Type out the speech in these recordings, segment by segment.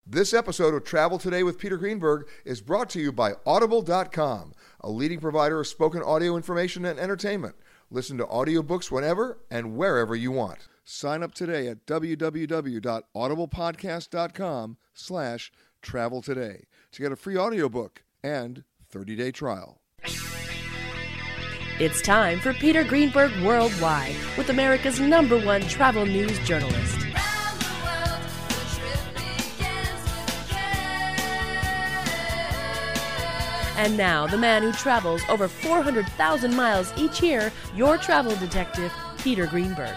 This episode of Travel Today with Peter Greenberg is brought to you by Audible.com, a leading provider of spoken audio information and entertainment. Listen to audiobooks whenever and wherever you want. Sign up today at www.audiblepodcast.com/travel today to get a free audiobook and 30-day trial. It's time for Peter Greenberg Worldwide with America's #1 travel news journalist. And now, the man who travels over 400,000 miles each year, your travel detective, Peter Greenberg.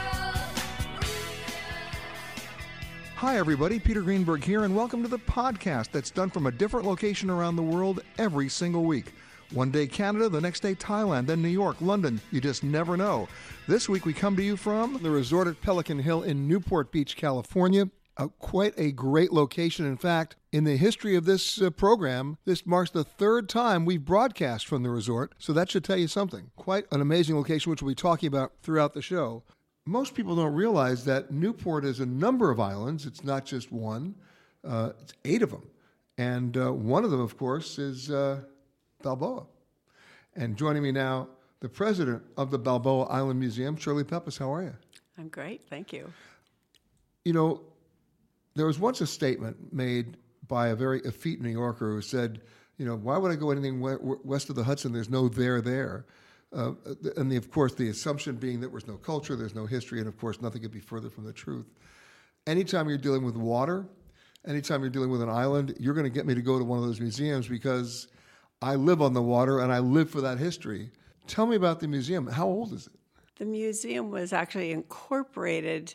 Hi, everybody. Peter Greenberg here, and welcome to the podcast that's done from a different location around the world every single week. One day Canada, the next day Thailand, then New York, London. You just never know. This week we come to you from the resort at Pelican Hill in Newport Beach, California. Quite a great location. In fact, in the history of this program, this marks the third time we've broadcast from the resort, so that should tell you something. Quite an amazing location, which we'll be talking about throughout the show. Most people don't realize that Newport is a number of islands. It's not just one. It's 8 of them. And one of them, of course, is Balboa. And joining me now, the president of the Balboa Island Museum, Shirley Pepys. How are you? I'm great, thank you. You know, there was once a statement made by a very effete New Yorker who said, you know, why would I go anything west of the Hudson? There's no there. And of course, the assumption being that there's no culture, there's no history, and of course, nothing could be further from the truth. Anytime you're dealing with water, anytime you're dealing with an island, you're going to get me to go to one of those museums because I live on the water and I live for that history. Tell me about the museum. How old is it? The museum was actually incorporated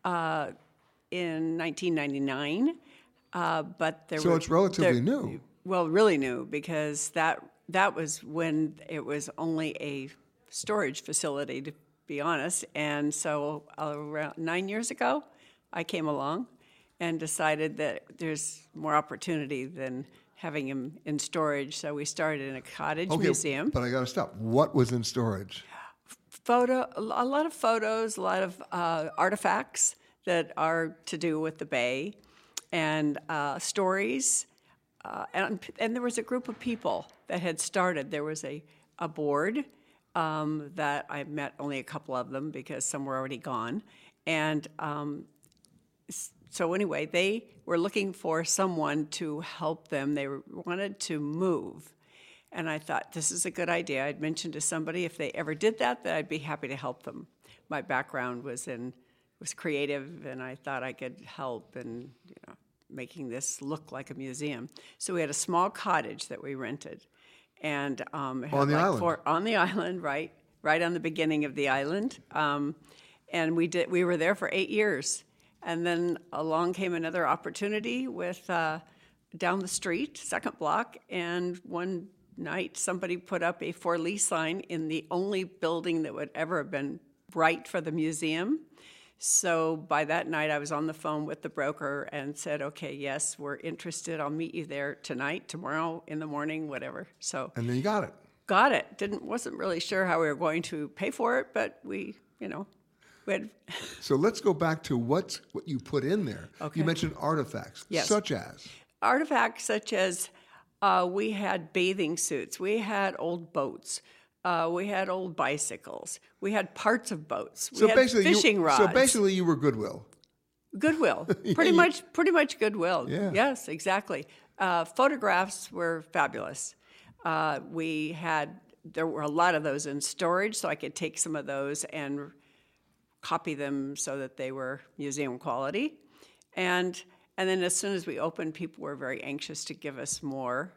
in 1999, but so it's relatively new. Well, really new, because that was when it was only a storage facility, to be honest. And so around 9 years ago, I came along and decided that there's more opportunity than having him in storage. So we started in a cottage museum. But I got to stop. What was in storage? A lot of photos, a lot of artifacts that are to do with the Bay, and stories. And there was a group of people that had started. There was a board that I met only a couple of them because some were already gone. And so anyway, they were looking for someone to help them. They wanted to move. And I thought, this is a good idea. I'd mentioned to somebody if they ever did that I'd be happy to help them. My background was creative, and I thought I could help in making this look like a museum. So we had a small cottage that we rented, and on the island, right on the beginning of the island, and we were there for 8 years, and then along came another opportunity with down the street, second block, and one night somebody put up a for lease sign in the only building that would ever have been right for the museum. So by that night, I was on the phone with the broker and said, okay, yes, we're interested. I'll meet you there tonight, tomorrow, in the morning, whatever. So and then you got it. Got it. Wasn't really sure how we were going to pay for it, but we had. So let's go back to what you put in there. Okay. You mentioned artifacts, yes. Such as? Artifacts such as we had bathing suits, we had old boats. We had old bicycles. We had parts of boats. We had fishing rods. So basically, you were Goodwill. Goodwill, pretty much Goodwill. Yeah. Yes, exactly. Photographs were fabulous. There were a lot of those in storage, so I could take some of those and copy them so that they were museum quality. And then as soon as we opened, people were very anxious to give us more,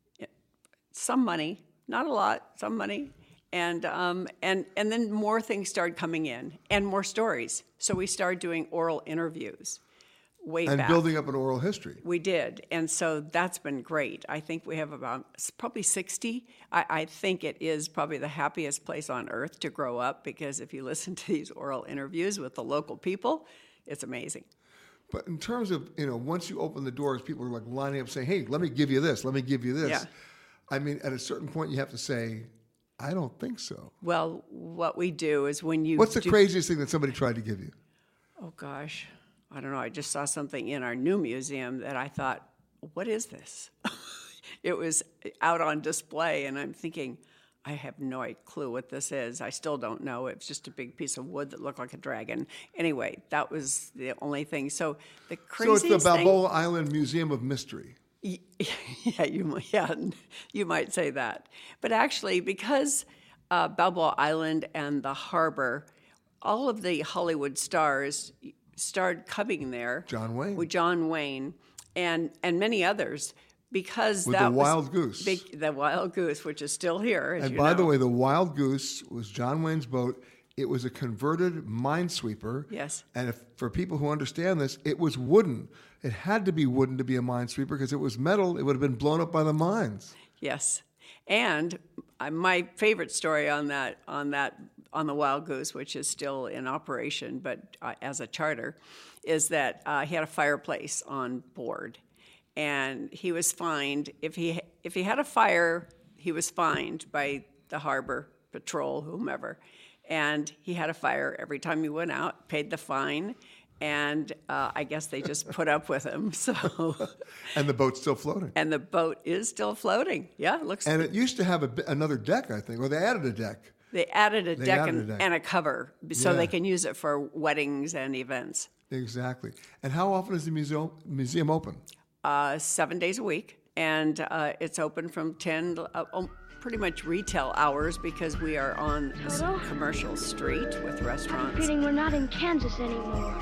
some money. Not a lot, some money, and then more things started coming in, and more stories. So we started doing oral interviews way back. And building up an oral history. We did, and so that's been great. I think we have about probably 60. I think it is probably the happiest place on earth to grow up, because if you listen to these oral interviews with the local people, it's amazing. But in terms of, once you open the doors, people are like lining up saying, hey, let me give you this, let me give you this. Yeah. I mean, at a certain point, you have to say, I don't think so. Well, what we do is when you... What's the craziest thing that somebody tried to give you? Oh, gosh. I don't know, I just saw something in our new museum that I thought, what is this? It was out on display, and I'm thinking, I have no clue what this is. I still don't know. It was just a big piece of wood that looked like a dragon. Anyway, that was the only thing. So the craziest So it's the Balboa Island Museum of Mystery. Yeah, you might say that. But actually, because Balboa Island and the harbor, all of the Hollywood stars started coming there. John Wayne. With John Wayne and many others. Because with that the Wild Goose. The Wild Goose, which is still here, as and you by know. the way, the Wild Goose was John Wayne's boat. It was a converted minesweeper. Yes. And for people who understand this, it was wooden. It had to be wooden to be a minesweeper because it was metal. It would have been blown up by the mines. Yes. And my favorite story on the Wild Goose, which is still in operation, but as a charter, is that he had a fireplace on board. And he was fined if he had a fire. He was fined by the harbor patrol, whomever, and he had a fire every time he went out. Paid the fine, and I guess they just put up with him. So, and the boat's still floating. And the boat is still floating. Yeah, it looks. And it used to have another deck, I think, or they added a deck. They added a deck and a cover so they can use it for weddings and events. Exactly. And how often is the museum open? 7 days a week, and it's open from 10 to pretty much retail hours because we are on a commercial street with restaurants. I'm feeling we're not in Kansas anymore.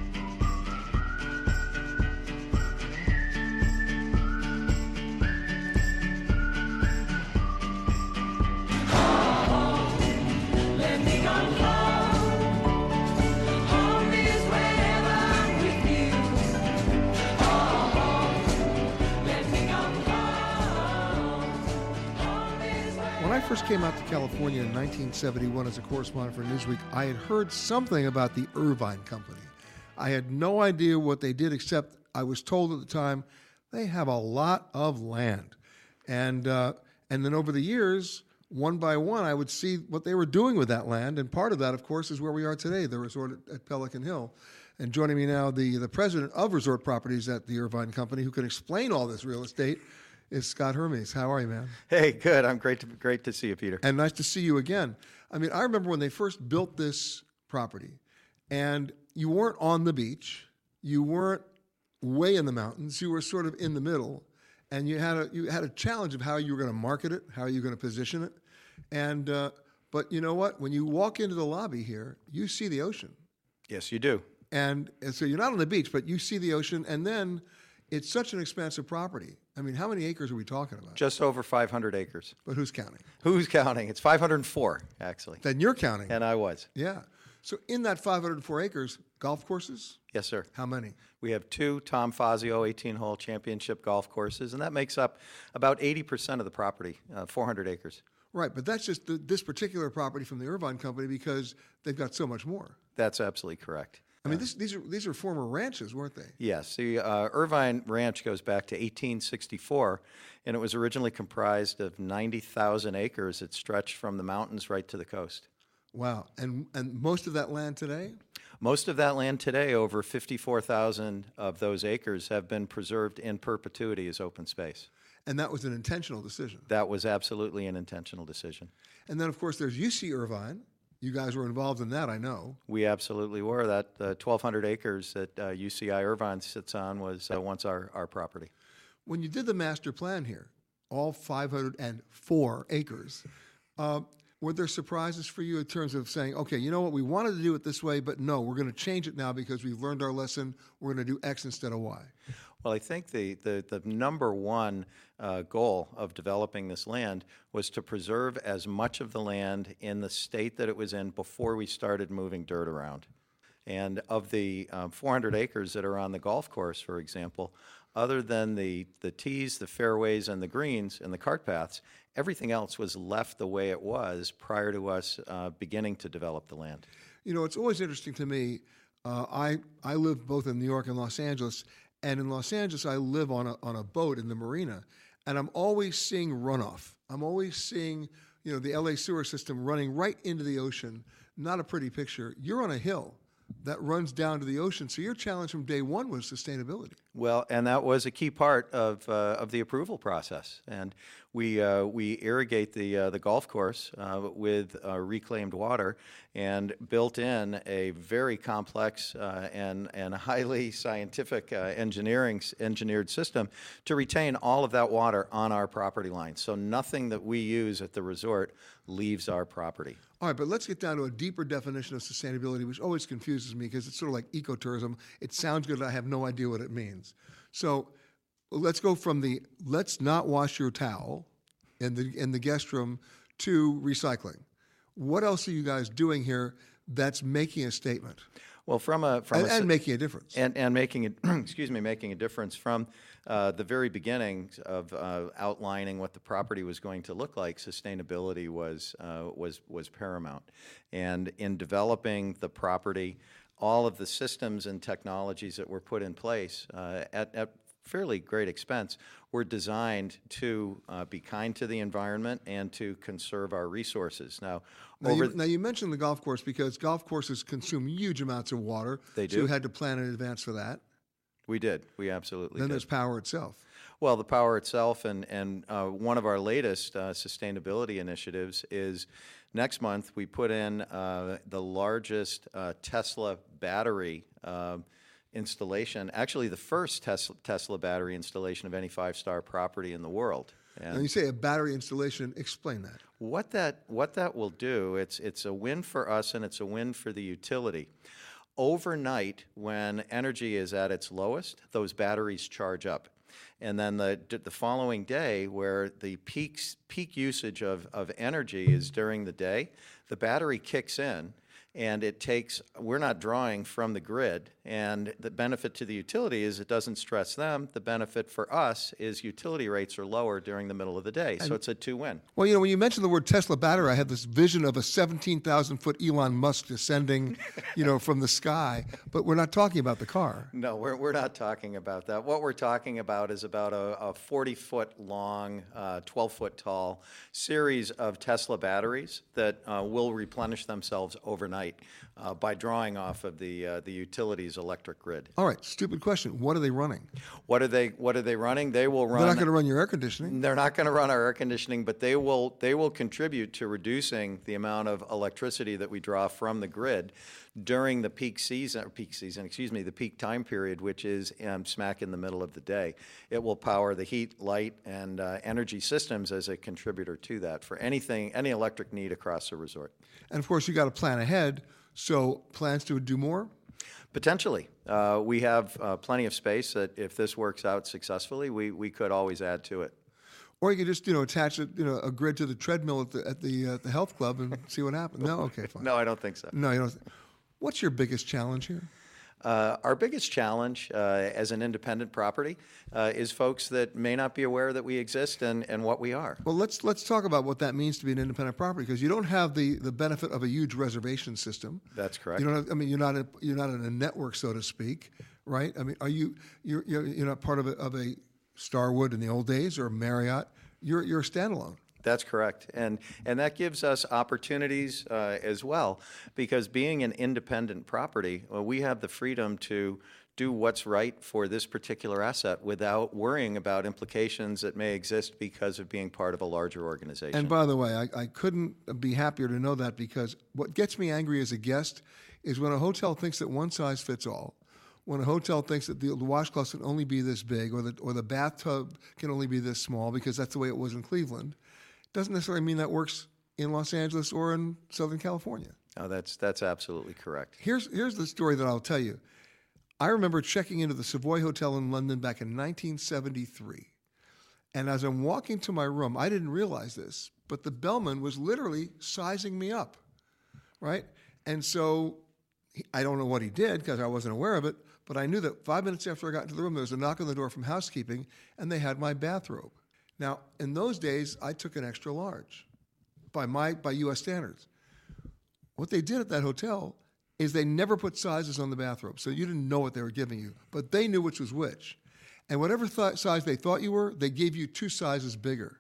When I first came out to California in 1971 as a correspondent for Newsweek, I had heard something about the Irvine Company. I had no idea what they did, except I was told at the time they have a lot of land. And then over the years, one by one, I would see what they were doing with that land. And part of that, of course, is where we are today, the resort at Pelican Hill. And joining me now, the president of Resort Properties at the Irvine Company, who can explain all this real estate, is Scott Hermes. How are you, man? Hey, good. I'm great to see you, Peter. And nice to see you again. I mean, I remember when they first built this property, and you weren't on the beach, you weren't way in the mountains, you were sort of in the middle, and you had a challenge of how you were going to market it, how you were going to position it, and but you know what? When you walk into the lobby here, you see the ocean. Yes, you do. And so you're not on the beach, but you see the ocean, and then it's such an expansive property. I mean, how many acres are we talking about? Just over 500 acres. But who's counting? Who's counting? It's 504, actually. Then you're counting. And I was. Yeah. So in that 504 acres, golf courses? Yes, sir. How many? We have 2 Tom Fazio 18-hole championship golf courses, and that makes up about 80% of the property, 400 acres. Right, but that's just this particular property from the Irvine Company because they've got so much more. That's absolutely correct. I mean, these are former ranches, weren't they? Yes. The Irvine Ranch goes back to 1864, and it was originally comprised of 90,000 acres. It stretched from the mountains right to the coast. Wow. And most of that land today? Most of that land today, over 54,000 of those acres, have been preserved in perpetuity as open space. And that was an intentional decision? That was absolutely an intentional decision. And then, of course, there's UC Irvine. You guys were involved in that, I know. We absolutely were. That 1,200 acres that UCI Irvine sits on was once our property. When you did the master plan here, all 504 acres, were there surprises for you in terms of saying, okay, you know what, we wanted to do it this way, but no, we're going to change it now because we've learned our lesson. We're going to do X instead of Y? Well, I think the number one goal of developing this land was to preserve as much of the land in the state that it was in before we started moving dirt around. And of the 400 acres that are on the golf course, for example, other than the tees, the fairways, and the greens, and the cart paths, everything else was left the way it was prior to us beginning to develop the land. You know, it's always interesting to me. I live both in New York and Los Angeles, and in Los Angeles I live on a boat in the marina, and I'm always seeing runoff. I'm always seeing, the LA sewer system running right into the ocean. Not a pretty picture. You're on a hill. that runs down to the ocean. So your challenge from day one was sustainability. Well, and that was a key part of the approval process. And we irrigate the golf course with reclaimed water, and built in a very complex and highly scientific engineered system to retain all of that water on our property line. So nothing that we use at the resort leaves our property. All right, but let's get down to a deeper definition of sustainability, which always confuses me because it's sort of like ecotourism. It sounds good, I have no idea what it means. So let's go from the let's not wash your towel in the guest room to recycling. What else are you guys doing here that's making a statement? Well, and making a difference. And making it, making a difference from the very beginning of outlining what the property was going to look like. Sustainability was paramount, and in developing the property, all of the systems and technologies that were put in place at fairly great expense were designed to be kind to the environment and to conserve our resources. Now you mentioned the golf course because golf courses consume huge amounts of water. They do. So you had to plan in advance for that. We did. We absolutely Then did. there's power itself. Well, the power itself, and one of our latest sustainability initiatives is next month we put in the largest Tesla battery installation, actually the first Tesla battery installation of any five-star property in the world. And you say a battery installation, explain that. What that will do, it's a win for us and it's a win for the utility. Overnight, when energy is at its lowest, those batteries charge up. And then the following day, where the peak usage of energy is during the day, the battery kicks in, and we're not drawing from the grid. And the benefit to the utility is it doesn't stress them. The benefit for us is utility rates are lower during the middle of the day. So it's a two-win. Well, when you mentioned the word Tesla battery, I had this vision of a 17,000-foot Elon Musk descending, from the sky. But we're not talking about the car. No, we're not talking about that. What we're talking about is about a 40-foot long, 12-foot tall series of Tesla batteries that will replenish themselves overnight by drawing off of the utility's electric grid. All right, stupid question. What are they running? What are they running? They will run. They're not going to run your air conditioning. They're not going to run our air conditioning, but they will contribute to reducing the amount of electricity that we draw from the grid during the peak time period, which is smack in the middle of the day. It will power the heat, light, and energy systems as a contributor to that for any electric need across the resort. And of course, you got to plan ahead. So plans to do more? Potentially. We have plenty of space that if this works out successfully, we could always add to it. Or you could just attach a grid to the treadmill at the health club and see what happens. No, okay, fine. No, I don't think so. No, you don't. What's your biggest challenge here? Our biggest challenge as an independent property is folks that may not be aware that we exist and what we are. Well, let's talk about what that means to be an independent property, because you don't have the benefit of a huge reservation system. That's correct. You don't have, you're not in a network, so to speak, right? I mean, you're not part of a Starwood in the old days or a Marriott. You're a standalone. That's correct. And that gives us opportunities as well, because being an independent property, we have the freedom to do what's right for this particular asset without worrying about implications that may exist because of being part of a larger organization. And by the way, I couldn't be happier to know that, because what gets me angry as a guest is when a hotel thinks that one size fits all. When a hotel thinks that the washcloth can only be this big, or the bathtub can only be this small, because that's the way it was in Cleveland, doesn't necessarily mean that works in Los Angeles or in Southern California. Oh, that's absolutely correct. Here's the story that I'll tell you. I remember checking into the Savoy Hotel in London back in 1973. And as I'm walking to my room, I didn't realize this, but the bellman was literally sizing me up, right? And so I don't know what he did because I wasn't aware of it, but I knew that 5 minutes after I got into the room, there was a knock on the door from housekeeping, and they had my bathrobe. Now, in those days, I took an extra large by U.S. standards. What they did at that hotel is they never put sizes on the bathrobe, so you didn't know what they were giving you, but they knew which was which. And whatever size they thought you were, they gave you 2 sizes bigger.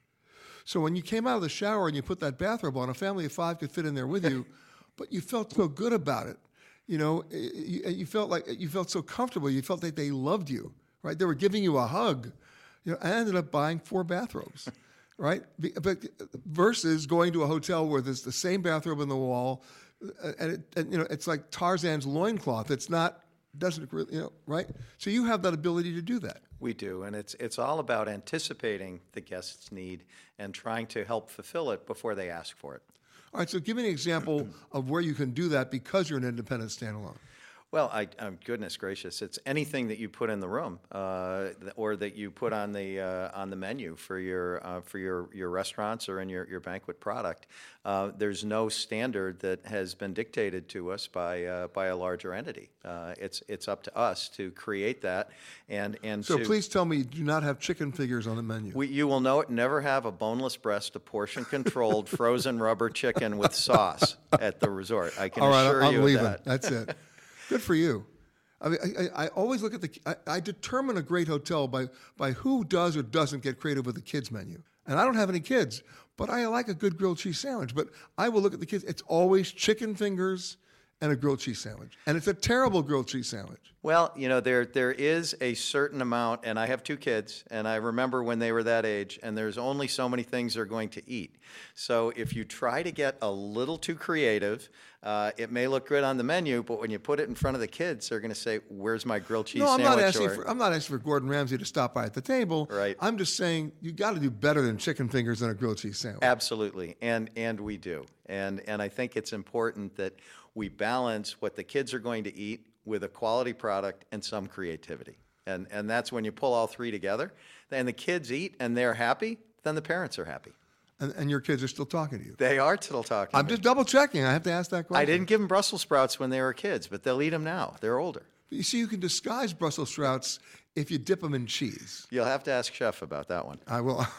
So when you came out of the shower and you put that bathrobe on, a family of 5 could fit in there with you, but you felt so good about it. you felt so comfortable. You felt that they loved you, right? They were giving you a hug. I ended up buying 4 bathrobes, right? But versus going to a hotel where there's the same bathrobe in the wall, and it's like Tarzan's loincloth. Doesn't really, right? So you have that ability to do that. We do, and it's all about anticipating the guest's need and trying to help fulfill it before they ask for it. All right, so give me an example of where you can do that because you're an independent standalone. Well, goodness gracious, it's anything that you put in the room or that you put on the menu for your restaurants or in your banquet product. There's no standard that has been dictated to us by a larger entity. It's up to us to create that and so please tell me you do not have chicken figures on the menu. You will never have a boneless breast, a portion controlled frozen rubber chicken with sauce at the resort. I can assure you I'm leaving. that. That's it. Good for you. I mean, I always look at I determine a great hotel by who does or doesn't get creative with the kids menu. And I don't have any kids, but I like a good grilled cheese sandwich. But I will look at the kids. It's always chicken fingers and a grilled cheese sandwich. And it's a terrible grilled cheese sandwich. Well, there is a certain amount, and I have 2 kids, and I remember when they were that age, and there's only so many things they're going to eat. So if you try to get a little too creative, it may look good on the menu, but when you put it in front of the kids, they're going to say, "Where's my grilled cheese sandwich?" I'm not asking for Gordon Ramsay to stop by at the table. Right. I'm just saying you got to do better than chicken fingers and a grilled cheese sandwich. Absolutely, and we do, and I think it's important that we balance what the kids are going to eat with a quality product and some creativity, and that's when you pull all 3 together. And the kids eat and they're happy, then the parents are happy. And your kids are still talking to you. They are still talking. I'm just double checking. I have to ask that question. I didn't give them Brussels sprouts when they were kids, but they'll eat them now. They're older. But you see, you can disguise Brussels sprouts if you dip them in cheese. You'll have to ask Chef about that one. I will.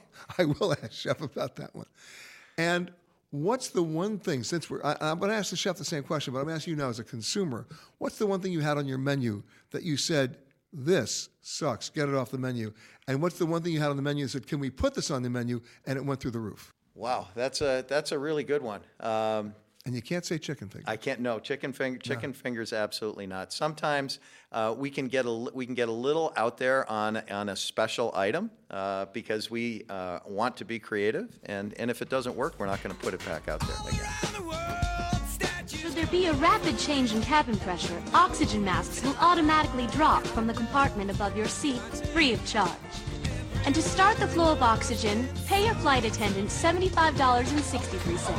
I will ask Chef about that one. And what's the one thing, since I'm going to ask the chef the same question, but I'm asking you now as a consumer, what's the one thing you had on your menu that you said, this sucks, get it off the menu? And what's the one thing you had on the menu that said, can we put this on the menu? And it went through the roof. Wow, that's a really good one. And you can't say chicken fingers. I can't. No, chicken fingers, absolutely not. Sometimes we can get a little out there on a special item because we want to be creative, and if it doesn't work, we're not going to put it back out there again. Should there be a rapid change in cabin pressure, oxygen masks will automatically drop from the compartment above your seat, free of charge. And to start the flow of oxygen, pay your flight attendant $75.63.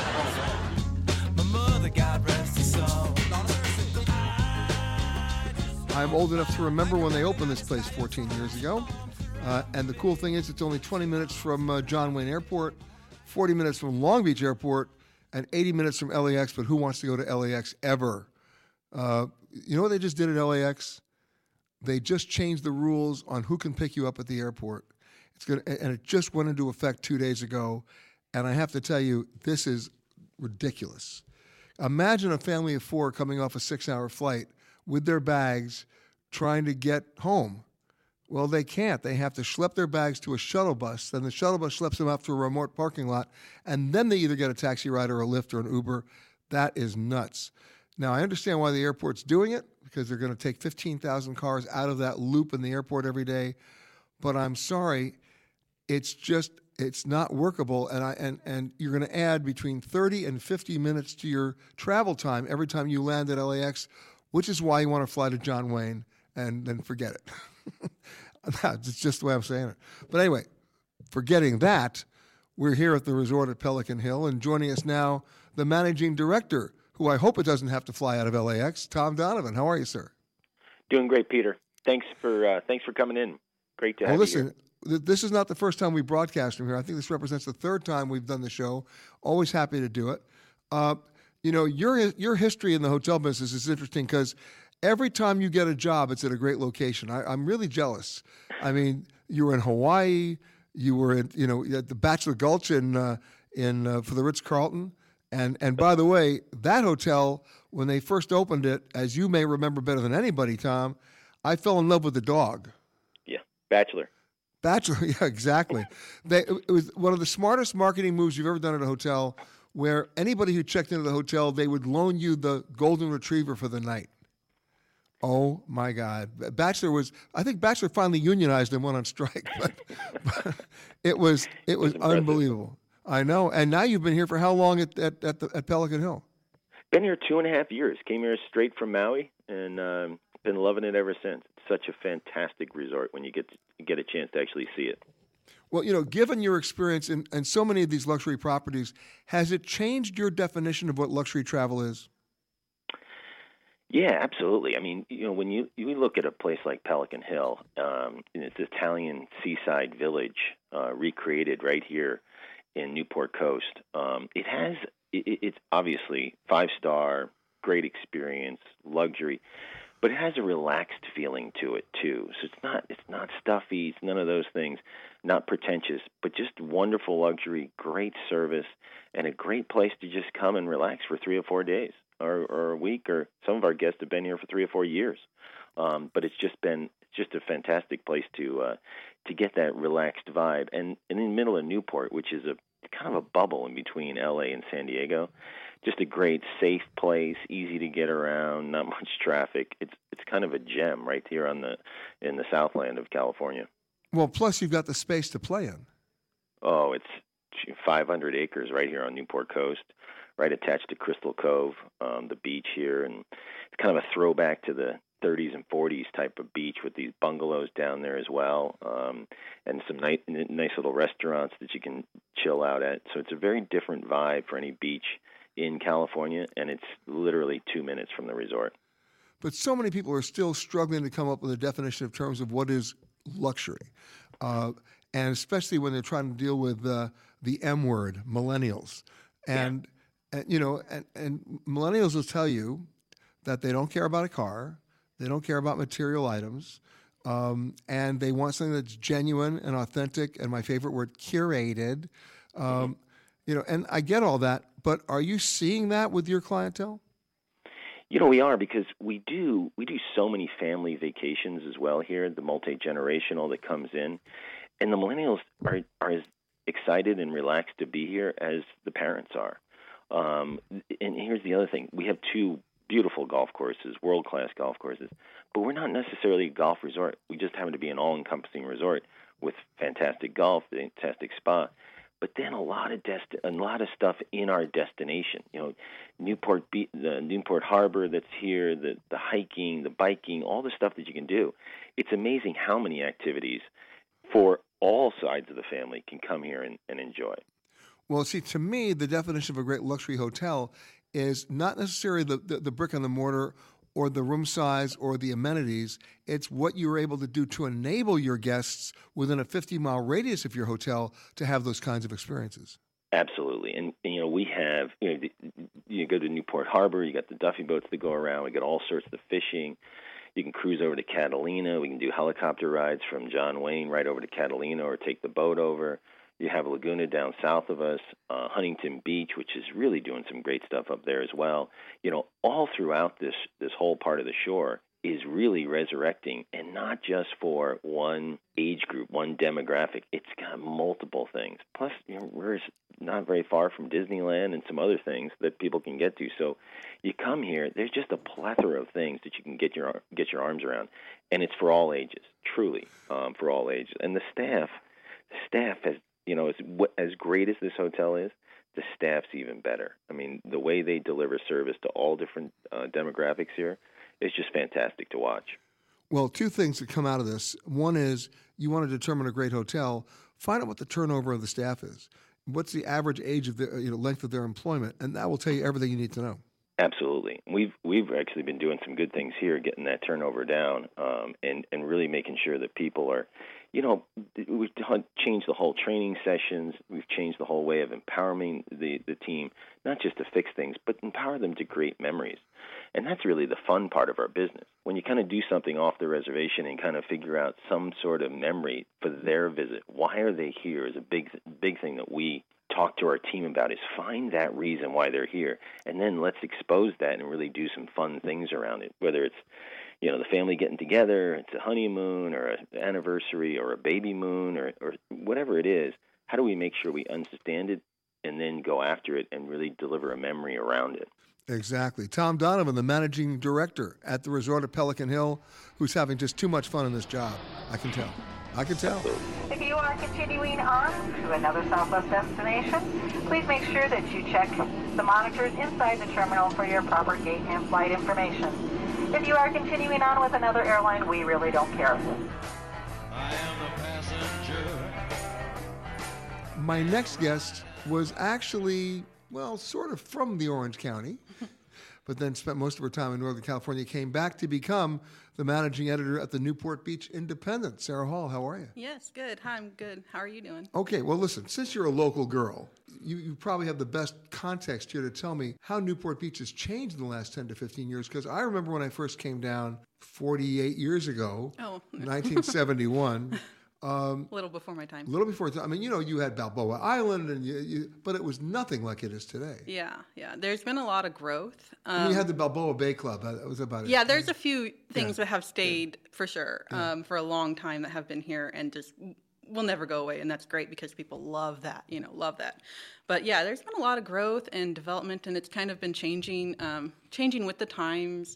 I'm old enough to remember when they opened this place 14 years ago. And the cool thing is it's only 20 minutes from John Wayne Airport, 40 minutes from Long Beach Airport, and 80 minutes from LAX, but who wants to go to LAX ever? You know what they just did at LAX? They just changed the rules on who can pick you up at the airport. And it just went into effect 2 days ago. And I have to tell you, this is ridiculous. Imagine a family of 4 coming off a 6-hour flight with their bags trying to get home. Well, they can't. They have to schlep their bags to a shuttle bus. Then the shuttle bus schleps them up to a remote parking lot, and then they either get a taxi ride or a Lyft or an Uber. That is nuts. Now, I understand why the airport's doing it, because they're going to take 15,000 cars out of that loop in the airport every day. But I'm sorry, it's not workable, and you're going to add between 30 and 50 minutes to your travel time every time you land at LAX, which is why you want to fly to John Wayne and then forget it. It's just the way I'm saying it. But anyway, forgetting that, we're here at the resort at Pelican Hill, and joining us now, the managing director, who I hope it doesn't have to fly out of LAX, Tom Donovan. How are you, sir? Doing great, Peter. Thanks for coming in. Great to have you here. This is not the first time we broadcast from here. I think this represents the 3rd time we've done the show. Always happy to do it. Your history in the hotel business is interesting because every time you get a job, it's at a great location. I'm really jealous. I mean, you were in Hawaii. You were at the Bachelor Gulch for the Ritz-Carlton. And by the way, that hotel, when they first opened it, as you may remember better than anybody, Tom, I fell in love with the dog. Yeah, Bachelor, yeah, exactly. It was one of the smartest marketing moves you've ever done at a hotel where anybody who checked into the hotel, they would loan you the golden retriever for the night. Oh my God! I think Bachelor finally unionized and went on strike, but it was unbelievable. I know. And now you've been here for how long at Pelican Hill? Been here 2.5 years. Came here straight from Maui, and been loving it ever since. It's such a fantastic resort when you get a chance to actually see it. Well, given your experience in so many of these luxury properties, has it changed your definition of what luxury travel is? Yeah, absolutely. I mean, when you look at a place like Pelican Hill, it's an Italian seaside village recreated right here in Newport Coast. It's obviously 5-star, great experience, luxury, but it has a relaxed feeling to it too. So it's not stuffy, it's none of those things, not pretentious, but just wonderful luxury, great service, and a great place to just come and relax for 3 or 4 days. Or a week, or some of our guests have been here for 3 or 4 years. But it's just a fantastic place to get that relaxed vibe. And in the middle of Newport, which is a kind of a bubble in between LA and San Diego, just a great, safe place, easy to get around, not much traffic. It's kind of a gem right here in the Southland of California. Well, plus you've got the space to play in. Oh, it's 500 acres right here on Newport Coast, right attached to Crystal Cove, the beach here, and it's kind of a throwback to the 30s and 40s type of beach with these bungalows down there as well, and some nice little restaurants that you can chill out at. So it's a very different vibe for any beach in California, and it's literally 2 minutes from the resort. But so many people are still struggling to come up with a definition of terms of what is luxury, and especially when they're trying to deal with the M word, millennials, and. Yeah. And millennials will tell you that they don't care about a car, they don't care about material items, and they want something that's genuine and authentic, and my favorite word, curated. And I get all that, but are you seeing that with your clientele? We are, because we do so many family vacations as well here, the multi-generational that comes in, and the millennials are as excited and relaxed to be here as the parents are. And here's the other thing. We have 2 beautiful golf courses, world-class golf courses, but we're not necessarily a golf resort. We just happen to be an all-encompassing resort with fantastic golf, fantastic spa, but then a lot of stuff in our destination. Newport the Newport Harbor that's here, the hiking, the biking, all the stuff that you can do. It's amazing how many activities for all sides of the family can come here and enjoy. Well, see, to me, the definition of a great luxury hotel is not necessarily the brick and the mortar or the room size or the amenities. It's what you're able to do to enable your guests within a 50-mile radius of your hotel to have those kinds of experiences. Absolutely. And we have, you go to Newport Harbor, you got the Duffy boats that go around, we got all sorts of fishing. You can cruise over to Catalina. We can do helicopter rides from John Wayne right over to Catalina, or take the boat over. You have Laguna down south of us, Huntington Beach, which is really doing some great stuff up there as well. All throughout this whole part of the shore is really resurrecting, and not just for one age group, one demographic. It's got multiple things. Plus, we're not very far from Disneyland and some other things that people can get to. So you come here, there's just a plethora of things that you can get your arms around, and it's for all ages, truly, for all ages. And the staff has, as great as this hotel is, the staff's even better. I mean, the way they deliver service to all different demographics here is just fantastic to watch. Well, 2 things that come out of this. One is, you want to determine a great hotel, find out what the turnover of the staff is. What's the average age of the length of their employment, and that will tell you everything you need to know. Absolutely. We've actually been doing some good things here, getting that turnover down, and really making sure that people are, we've changed the whole training sessions. We've changed the whole way of empowering the team, not just to fix things, but empower them to create memories. And that's really the fun part of our business. When you kind of do something off the reservation and kind of figure out some sort of memory for their visit, why are they here, is a big thing that we talk to our team about, is find that reason why they're here, and then let's expose that and really do some fun things around it, whether it's the family getting together, it's a honeymoon or an anniversary or a baby moon or whatever it is. How do we make sure we understand it and then go after it and really deliver a memory around it. Exactly. Tom Donovan, the managing director at the resort of Pelican Hill, who's having just too much fun in this job. I can tell. If you are continuing on to another Southwest destination, please make sure that you check the monitors inside the terminal for your proper gate and flight information. If you are continuing on with another airline, we really don't care. I am a passenger. My next guest was actually, well, sort of from the Orange County, but then spent most of her time in Northern California, came back to become the managing editor at the Newport Beach Independent. Sarah Hall, how are you? Yes, good. Hi, I'm good. How are you doing? Okay, well, listen, since you're a local girl, you probably have the best context here to tell me how Newport Beach has changed in the last 10 to 15 years, because I remember when I first came down 48 years ago, 1971. A little before my time. A little before. I mean, you had Balboa Island, but it was nothing like it is today. Yeah. There's been a lot of growth. You had the Balboa Bay Club. That was about it. Yeah, there's a few things that have stayed for sure for a long time that have been here and just will never go away, and that's great because people love that. But yeah, there's been a lot of growth and development, and it's kind of been changing with the times,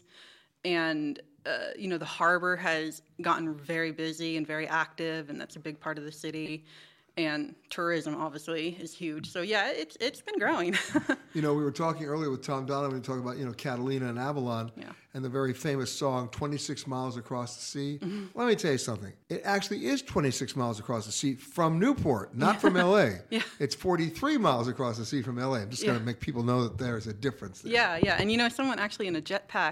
and. The harbor has gotten very busy and very active, and that's a big part of the city. And tourism, obviously, is huge. So, yeah, it's been growing. We were talking earlier with Tom Donovan, talking about, Catalina and Avalon and the very famous song, 26 Miles Across the Sea. Mm-hmm. Let me tell you something. It actually is 26 miles across the sea from Newport, not from L.A. Yeah. It's 43 miles across the sea from L.A. I'm just going to make people know that there's a difference there. Yeah. And, someone actually in a jetpack,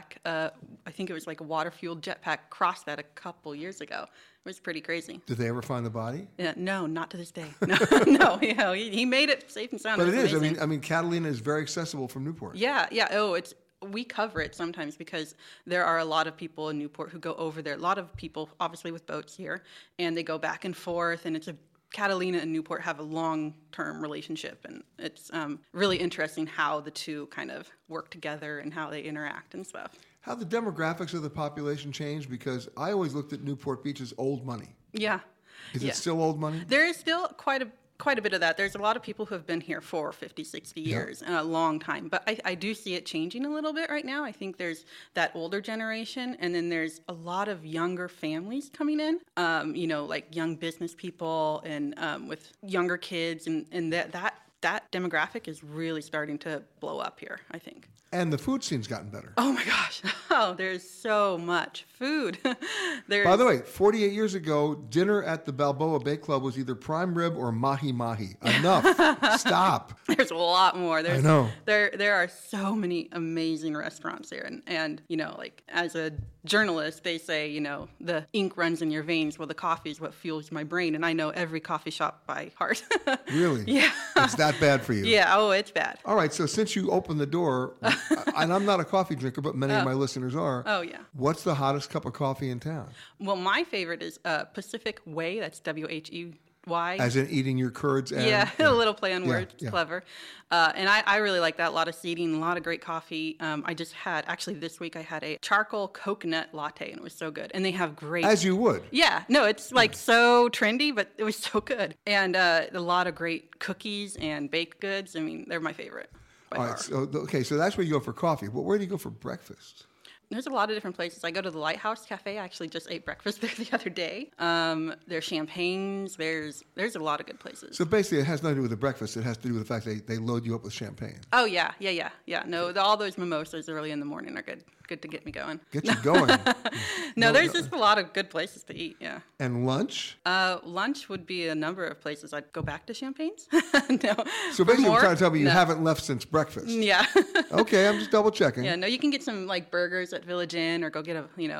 I think it was like a water-fueled jetpack, crossed that a couple years ago. It was pretty crazy. Did they ever find the body? Yeah, no, not to this day. No, he made it safe and sound. But it is. Amazing. I mean, Catalina is very accessible from Newport. Yeah. Oh, we cover it sometimes because there are a lot of people in Newport who go over there. A lot of people, obviously, with boats here, and they go back and forth. And Catalina and Newport have a long-term relationship, and it's really interesting how the two kind of work together and how they interact and stuff. How the demographics of the population changed? Because I always looked at Newport Beach as old money. Yeah. Is it still old money? There is still quite a bit of that. There's a lot of people who have been here for 50, 60 years, a long time. But I do see it changing a little bit right now. I think there's that older generation, and then there's a lot of younger families coming in, like young business people and with younger kids, and that demographic is really starting to blow up here, I think. And the food scene's gotten better. Oh, my gosh. Oh, there's so much food. By the way, 48 years ago, dinner at the Balboa Bay Club was either prime rib or mahi-mahi. Enough. Stop. There's a lot more. I know. There are so many amazing restaurants here. And like as a journalist, they say, the ink runs in your veins. Well, the coffee is what fuels my brain. And I know every coffee shop by heart. Really? Yeah. It's that bad for you? Yeah. Oh, it's bad. All right. So since you opened the door, and I'm not a coffee drinker, but many of my listeners are. Oh, yeah. What's the hottest cup of coffee in town? Well, my favorite is Pacific Way. That's WHEY. As in eating your curds? And, a little play on words. Yeah. Clever. And I really like that. A lot of seating, a lot of great coffee. I just actually this week I had a charcoal coconut latte, and it was so good. And they have great... As you would. Yeah. No, it's so trendy, but it was so good. And a lot of great cookies and baked goods. I mean, they're my favorite. All right. So that's where you go for coffee. But where do you go for breakfast? There's a lot of different places. I go to the Lighthouse Cafe. I actually just ate breakfast there the other day. There's champagnes. There's a lot of good places. So basically, it has nothing to do with the breakfast. It has to do with the fact they load you up with champagne. Oh, yeah. No, all those mimosas early in the morning are good to get me going. Get you going. No, there's just a lot of good places to eat, yeah. And lunch? Lunch would be a number of places. I'd go back to Champagne's. No. So basically, you're trying to tell me you haven't left since breakfast. Yeah. Okay, I'm just double checking. Yeah, no, you can get some like burgers at Village Inn, or go get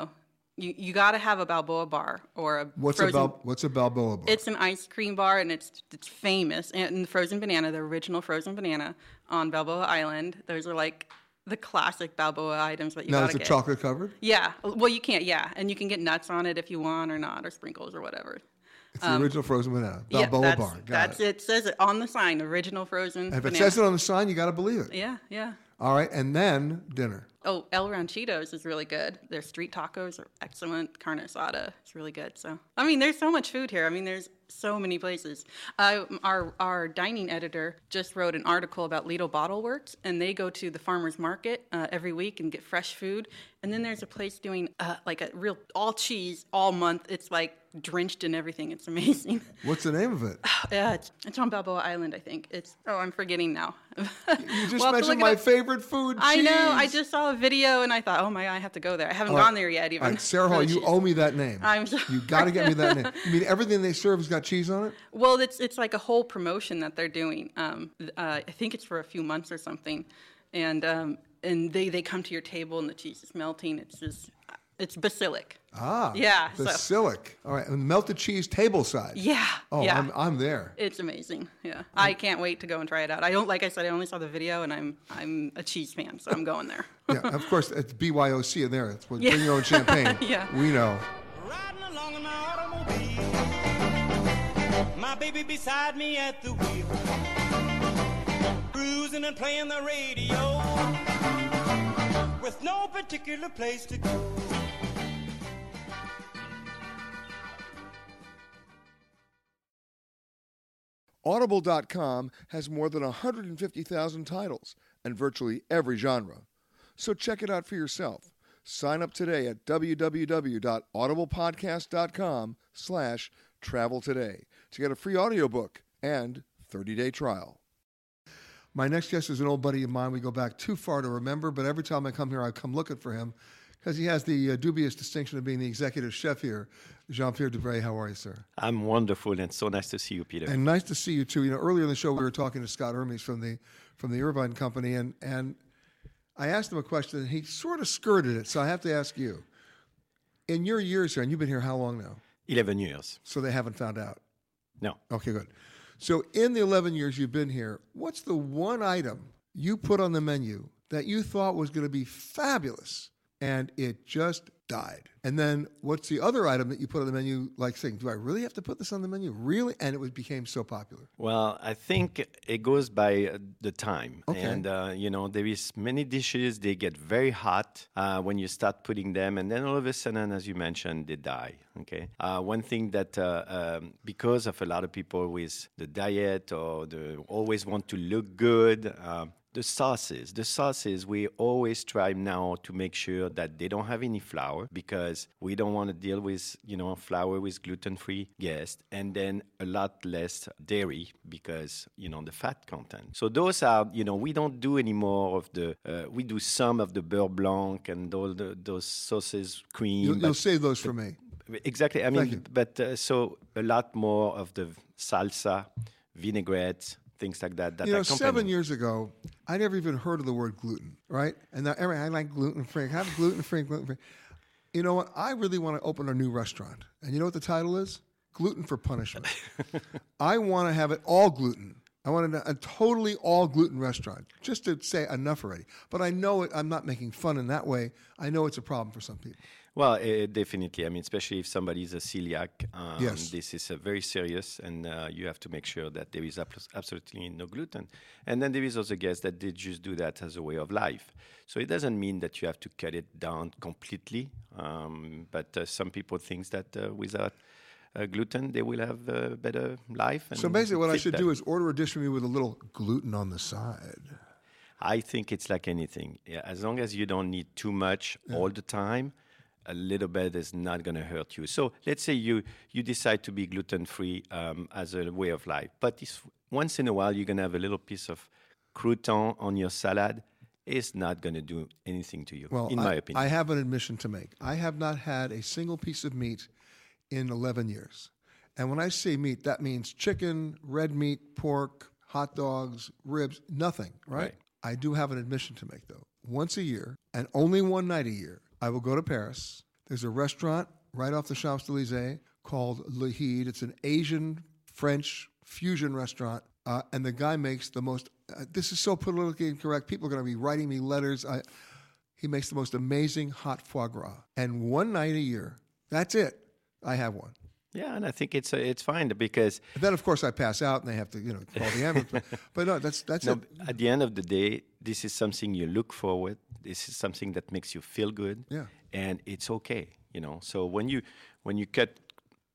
you got to have a Balboa bar or a What's a Balboa bar? It's an ice cream bar, and it's famous. And the frozen banana, the original frozen banana on Balboa Island, those are like the classic Balboa items that you gotta get. Now, is it chocolate covered? Yeah. Well, you can't, and you can get nuts on it if you want or not, or sprinkles or whatever. It's the original frozen banana, Balboa bar. That's it. It says it on the sign, original frozen banana. If it says it on the sign, you got to believe it. Yeah. All right, and then dinner. Oh, El Ranchitos is really good. Their street tacos are excellent. Carne asada is really good. So, I mean, there's so much food here. I mean, there's so many places. Our dining editor just wrote an article about Lido Bottle Works, and they go to the farmer's market every week and get fresh food. And then there's a place doing like a real all cheese all month. It's like drenched in everything. It's amazing. What's the name of it? It's on Balboa Island, I think. I'm forgetting now. You just mentioned my favorite food, cheese. I know. I just saw a video and I thought, oh my God, I have to go there. I haven't gone there yet even. All right, Sarah Hall, you owe me that name. I'm sorry. You got to get me that name. You mean everything they serve has got cheese on it? Well, it's like a whole promotion that they're doing. I think it's for a few months or something. And they come to your table and the cheese is melting. It's basilic. Ah, yeah, basilic. All right, and melted cheese table side. Yeah. Oh, yeah. I'm there. It's amazing. Yeah, I can't wait to go and try it out. I don't, like I said, I only saw the video, and I'm a cheese fan, so I'm going there. Yeah, of course, it's BYOC in there. It's bring your own champagne. Yeah, we know. Riding along in my automobile, my baby beside me at the wheel, cruising and playing the radio, with no particular place to go. Audible.com has more than 150,000 titles and virtually every genre. So check it out for yourself. Sign up today at www.audiblepodcast.com/travel today to get a free audiobook and 30-day trial. My next guest is an old buddy of mine. We go back too far to remember, but every time I come here, I come looking for him because he has the dubious distinction of being the executive chef here. Jean-Pierre Dubray, how are you, sir? I'm wonderful, and so nice to see you, Peter. And nice to see you, too. You know, earlier in the show, we were talking to Scott Hermes from the Irvine Company, and I asked him a question, and he sort of skirted it, so I have to ask you. In your years here, and you've been here how long now? 11 years. So they haven't found out? No. Okay, good. So in the 11 years you've been here, what's the one item you put on the menu that you thought was going to be fabulous, and it just died? And then what's the other item that you put on the menu, like saying, do I really have to put this on the menu? Really? And it became so popular. Well, I think it goes by the time. Okay. And, there is many dishes, they get very hot when you start putting them. And then all of a sudden, as you mentioned, they die. Okay. One thing that because of a lot of people with the diet or always want to look good, the sauces, we always try now to make sure that they don't have any flour because we don't want to deal with, flour with gluten-free guests, and then a lot less dairy because, the fat content. So those are, we don't do any more of we do some of the beurre blanc and all those sauces, cream. You'll save those for me. Exactly. I mean, but so a lot more of the salsa, vinaigrettes, things like that. 7 years ago, I never even heard of the word gluten, right? And now I like gluten-free. Have gluten-free. You know what? I really want to open a new restaurant. And you know what the title is? Gluten for Punishment. I want to have it all gluten. I want a totally all gluten restaurant, just to say enough already. But I know I'm not making fun in that way. I know it's a problem for some people. Well, definitely. I mean, especially if somebody is a celiac, yes. This is very serious, and you have to make sure that there is absolutely no gluten. And then there is also guests that they just do that as a way of life. So it doesn't mean that you have to cut it down completely, but some people think that without gluten, they will have a better life. So basically what I should do is order a dish from you with a little gluten on the side. I think it's like anything. Yeah, as long as you don't need too much all the time, a little bit is not going to hurt you. So let's say you decide to be gluten-free as a way of life. But once in a while, you're going to have a little piece of crouton on your salad. It's not going to do anything to you, in my opinion. I have an admission to make. I have not had a single piece of meat in 11 years. And when I say meat, that means chicken, red meat, pork, hot dogs, ribs, nothing, right? I do have an admission to make, though. Once a year, and only one night a year, I will go to Paris. There's a restaurant right off the Champs-Élysées called Le Hide. It's an Asian-French fusion restaurant, and the guy makes the most, this is so politically incorrect, people are going to be writing me letters. He makes the most amazing hot foie gras. And one night a year, that's it, I have one. Yeah, and I think it's fine because... And then, of course, I pass out and they have to, call the ambulance. But no, that's it. At the end of the day, this is something you look forward. This is something that makes you feel good. Yeah. And it's okay, So when you cut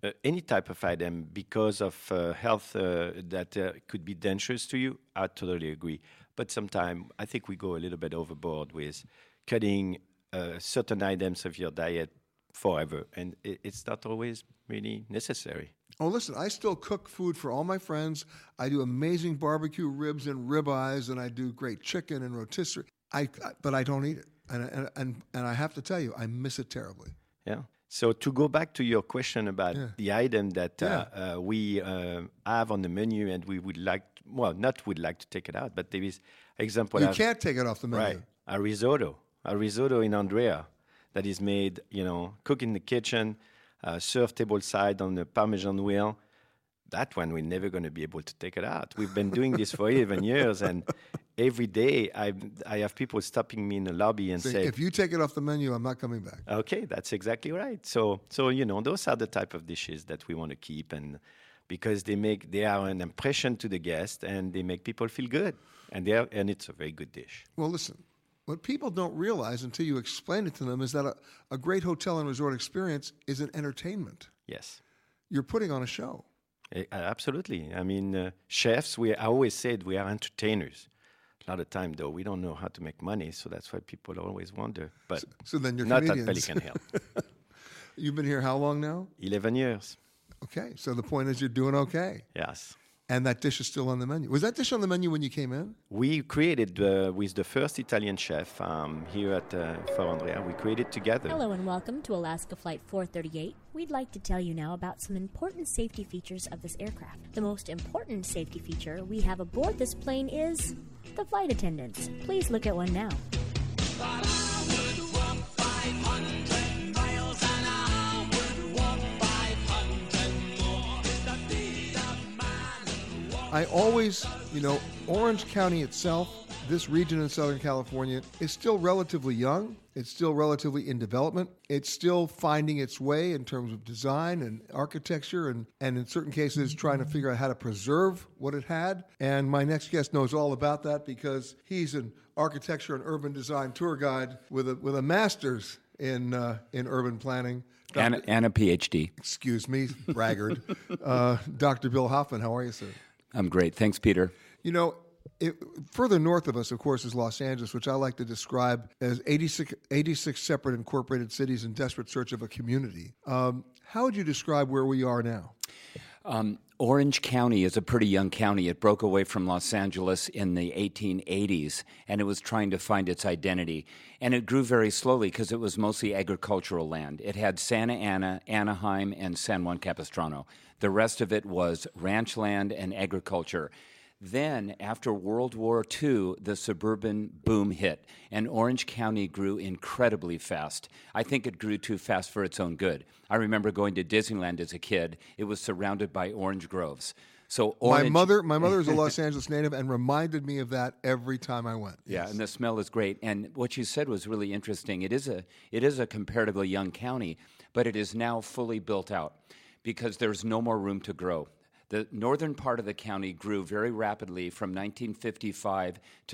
any type of item because of health that could be dangerous to you, I totally agree. But sometimes I think we go a little bit overboard with cutting certain items of your diet forever, and it's not always really necessary. Oh, listen, I still cook food for all my friends. I do amazing barbecue ribs and ribeyes, and I do great chicken and rotisserie. But I don't eat it. And I have to tell you, I miss it terribly. Yeah. So to go back to your question about the item that we have on the menu and we would like, not would like to take it out, but there is example. You can't take it off the menu. Right. A risotto in Andrea that is made, cooked in the kitchen, served tableside on the Parmesan wheel. That one, we're never going to be able to take it out. We've been doing this for 11 years, and every day I have people stopping me in the lobby and say, if you take it off the menu, I'm not coming back. Okay, that's exactly right. So those are the type of dishes that we want to keep, and because they are an impression to the guest, and they make people feel good, and it's a very good dish. Well, listen. What people don't realize until you explain it to them is that a great hotel and resort experience is an entertainment. Yes. You're putting on a show. Absolutely. I mean, chefs, I always said we are entertainers. A lot of time, though, we don't know how to make money, so that's why people always wonder. But so then you're not comedians. at Pelican Hill. You've been here how long now? 11 years. Okay, so the point is you're doing okay. Yes. And that dish is still on the menu. Was that dish on the menu when you came in? We created with the first Italian chef here at Fort Andrea. We created together. Hello and welcome to Alaska Flight 438. We'd like to tell you now about some important safety features of this aircraft. The most important safety feature we have aboard this plane is the flight attendants. Please look at one now. I always, Orange County itself, this region in Southern California, is still relatively young. It's still relatively in development. It's still finding its way in terms of design and architecture and in certain cases trying to figure out how to preserve what it had. And my next guest knows all about that because he's an architecture and urban design tour guide with a master's in urban planning. And a PhD. Excuse me, braggart. Dr. Bill Hoffman, how are you, sir? I'm great. Thanks, Peter. Further north of us, of course, is Los Angeles, which I like to describe as 86 separate incorporated cities in desperate search of a community. How would you describe where we are now? Orange County is a pretty young county. It broke away from Los Angeles in the 1880s, and it was trying to find its identity. And it grew very slowly because it was mostly agricultural land. It had Santa Ana, Anaheim, and San Juan Capistrano. The rest of it was ranch land and agriculture. Then, after World War II, the suburban boom hit, and Orange County grew incredibly fast. I think it grew too fast for its own good. I remember going to Disneyland as a kid. It was surrounded by orange groves. So my mother is a Los Angeles native and reminded me of that every time I went. Yeah, and the smell is great. And what you said was really interesting. It is a comparatively young county, but it is now fully built out because there's no more room to grow. The northern part of the county grew very rapidly from 1955 to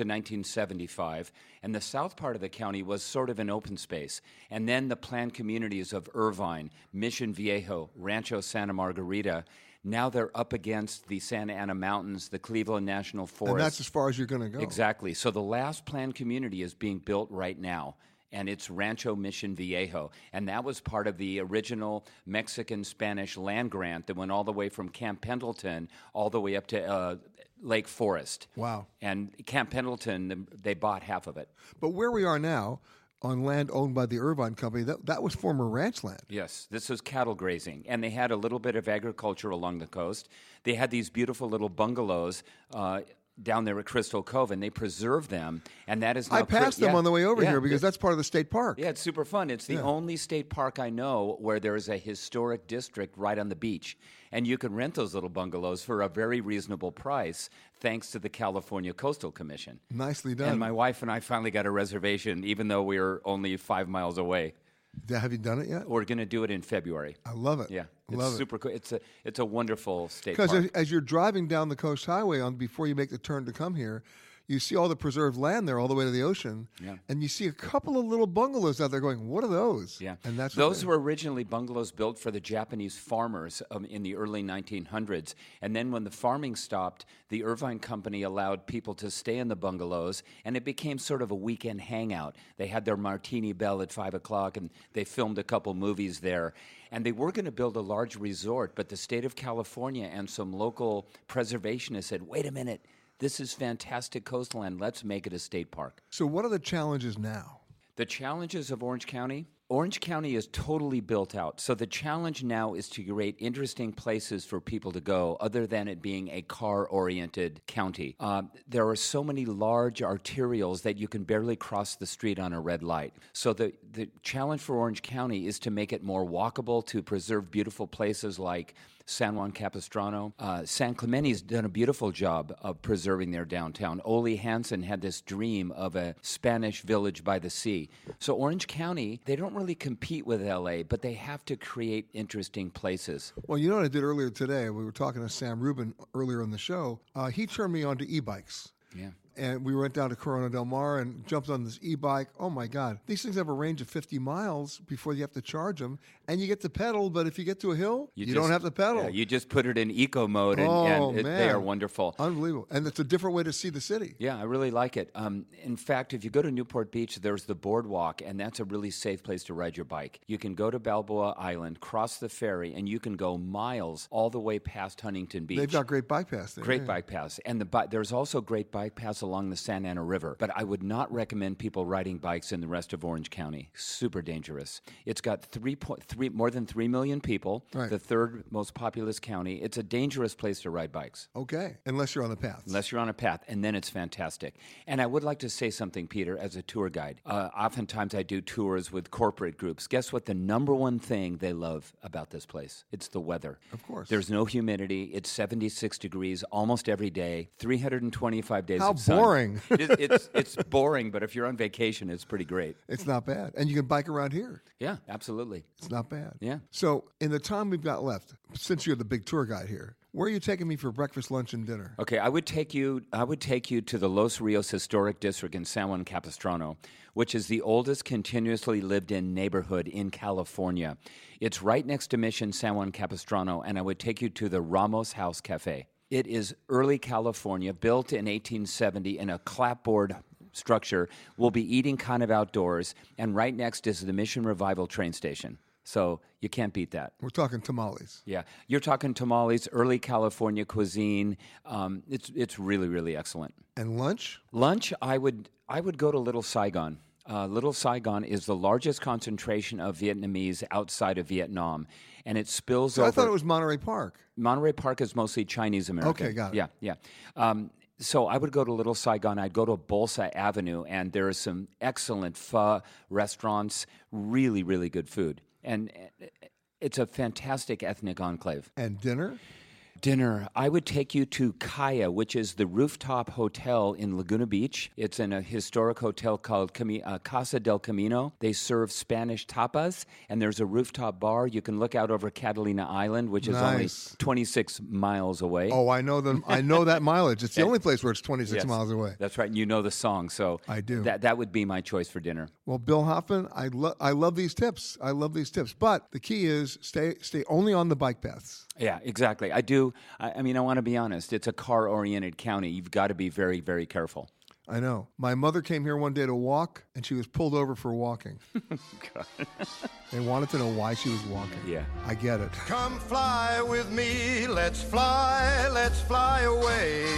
1975, and the south part of the county was sort of an open space. And then the planned communities of Irvine, Mission Viejo, Rancho Santa Margarita, now they're up against the Santa Ana Mountains, the Cleveland National Forest. And that's as far as you're going to go. Exactly. So the last planned community is being built right now. And it's Rancho Mission Viejo. And that was part of the original Mexican-Spanish land grant that went all the way from Camp Pendleton all the way up to Lake Forest. Wow. And Camp Pendleton, they bought half of it. But where we are now, on land owned by the Irvine Company, that was former ranch land. Yes, this was cattle grazing. And they had a little bit of agriculture along the coast. They had these beautiful little bungalows down there at Crystal Cove, and they preserve them, and that is now... I passed them on the way over here because that's part of the state park. Yeah, it's super fun. It's the only state park I know where there is a historic district right on the beach, and you can rent those little bungalows for a very reasonable price thanks to the California Coastal Commission. Nicely done. And my wife and I finally got a reservation, even though we were only 5 miles away. Have you done it yet? We're going to do it in February. I love it. Yeah, it's super cool. It's a wonderful state park. Because as you're driving down the Coast Highway before you make the turn to come here, you see all the preserved land there all the way to the ocean, and you see a couple of little bungalows out there going, what are those? Yeah. And that's those were originally bungalows built for the Japanese farmers in the early 1900s. And then when the farming stopped, the Irvine Company allowed people to stay in the bungalows, and it became sort of a weekend hangout. They had their martini bell at 5 o'clock, and they filmed a couple movies there. And they were going to build a large resort, but the state of California and some local preservationists said, wait a minute, this is fantastic coastline. Let's make it a state park. So what are the challenges now? The challenges of Orange County? Orange County is totally built out. So the challenge now is to create interesting places for people to go other than it being a car-oriented county. There are so many large arterials that you can barely cross the street on a red light. So the challenge for Orange County is to make it more walkable, to preserve beautiful places like San Juan Capistrano. San Clemente's done a beautiful job of preserving their downtown. Ole Hansen had this dream of a Spanish village by the sea. So Orange County, they don't really compete with LA, but they have to create interesting places. Well, you know what I did earlier today? We were talking to Sam Rubin earlier in the show. He turned me on to e-bikes. Yeah. And we went down to Corona Del Mar and jumped on this e-bike. Oh, my God. These things have a range of 50 miles before you have to charge them. And you get to pedal, but if you get to a hill, you don't have to pedal. Yeah, you just put it in eco mode, they are wonderful. Unbelievable. And it's a different way to see the city. Yeah, I really like it. In fact, if you go to Newport Beach, there's the boardwalk, and that's a really safe place to ride your bike. You can go to Balboa Island, cross the ferry, and you can go miles all the way past Huntington Beach. They've got great bike paths there. Great bike paths. And there's also great bike paths along the Santa Ana River. But I would not recommend people riding bikes in the rest of Orange County. Super dangerous. It's got more than 3 million people, the third most populous county. It's a dangerous place to ride bikes. Okay, unless you're on the path. Unless you're on a path, and then it's fantastic. And I would like to say something, Peter, as a tour guide. Oftentimes I do tours with corporate groups. Guess what the number one thing they love about this place? It's the weather. Of course. There's no humidity. It's 76 degrees almost every day, 325 days How of sun. boring. It's boring, but if you're on vacation, it's pretty great. It's not bad. And you can bike around here. Yeah, absolutely. It's not bad. Yeah. So in the time we've got left, since you're the big tour guide here, where are you taking me for breakfast, lunch, and dinner? Okay, I would take you to the Los Rios Historic District in San Juan Capistrano, which is the oldest continuously lived-in neighborhood in California. It's right next to Mission San Juan Capistrano, and I would take you to the Ramos House Cafe. It is early California, built in 1870 in a clapboard structure. We'll be eating kind of outdoors, and right next is the Mission Revival train station. So you can't beat that. We're talking tamales. Yeah, you're talking tamales, early California cuisine. It's really, really excellent. And lunch? Lunch, I would go to Little Saigon. Little Saigon is the largest concentration of Vietnamese outside of Vietnam, and it spills over. I thought it was Monterey Park. Monterey Park is mostly Chinese American. Okay, got it. Yeah. So I would go to Little Saigon. I'd go to Bolsa Avenue, and there are some excellent pho restaurants, really, really good food. And it's a fantastic ethnic enclave. And dinner? Dinner. I would take you to Kaya, which is the rooftop hotel in Laguna Beach. It's in a historic hotel called Casa del Camino. They serve Spanish tapas, and there's a rooftop bar. You can look out over Catalina Island, which is only 26 miles away. Oh, I know them. I know that mileage. It's the only place where it's 26 miles away. That's right. And you know the song, so I do. That would be my choice for dinner. Well, Bill Hoffman, I love these tips. I love these tips. But the key is stay only on the bike paths. Yeah, exactly. I do. I mean, I want to be honest. It's a car-oriented county. You've got to be very, very careful. I know. My mother came here one day to walk, and she was pulled over for walking. God. They wanted to know why she was walking. Yeah. I get it. Come fly with me. Let's fly away.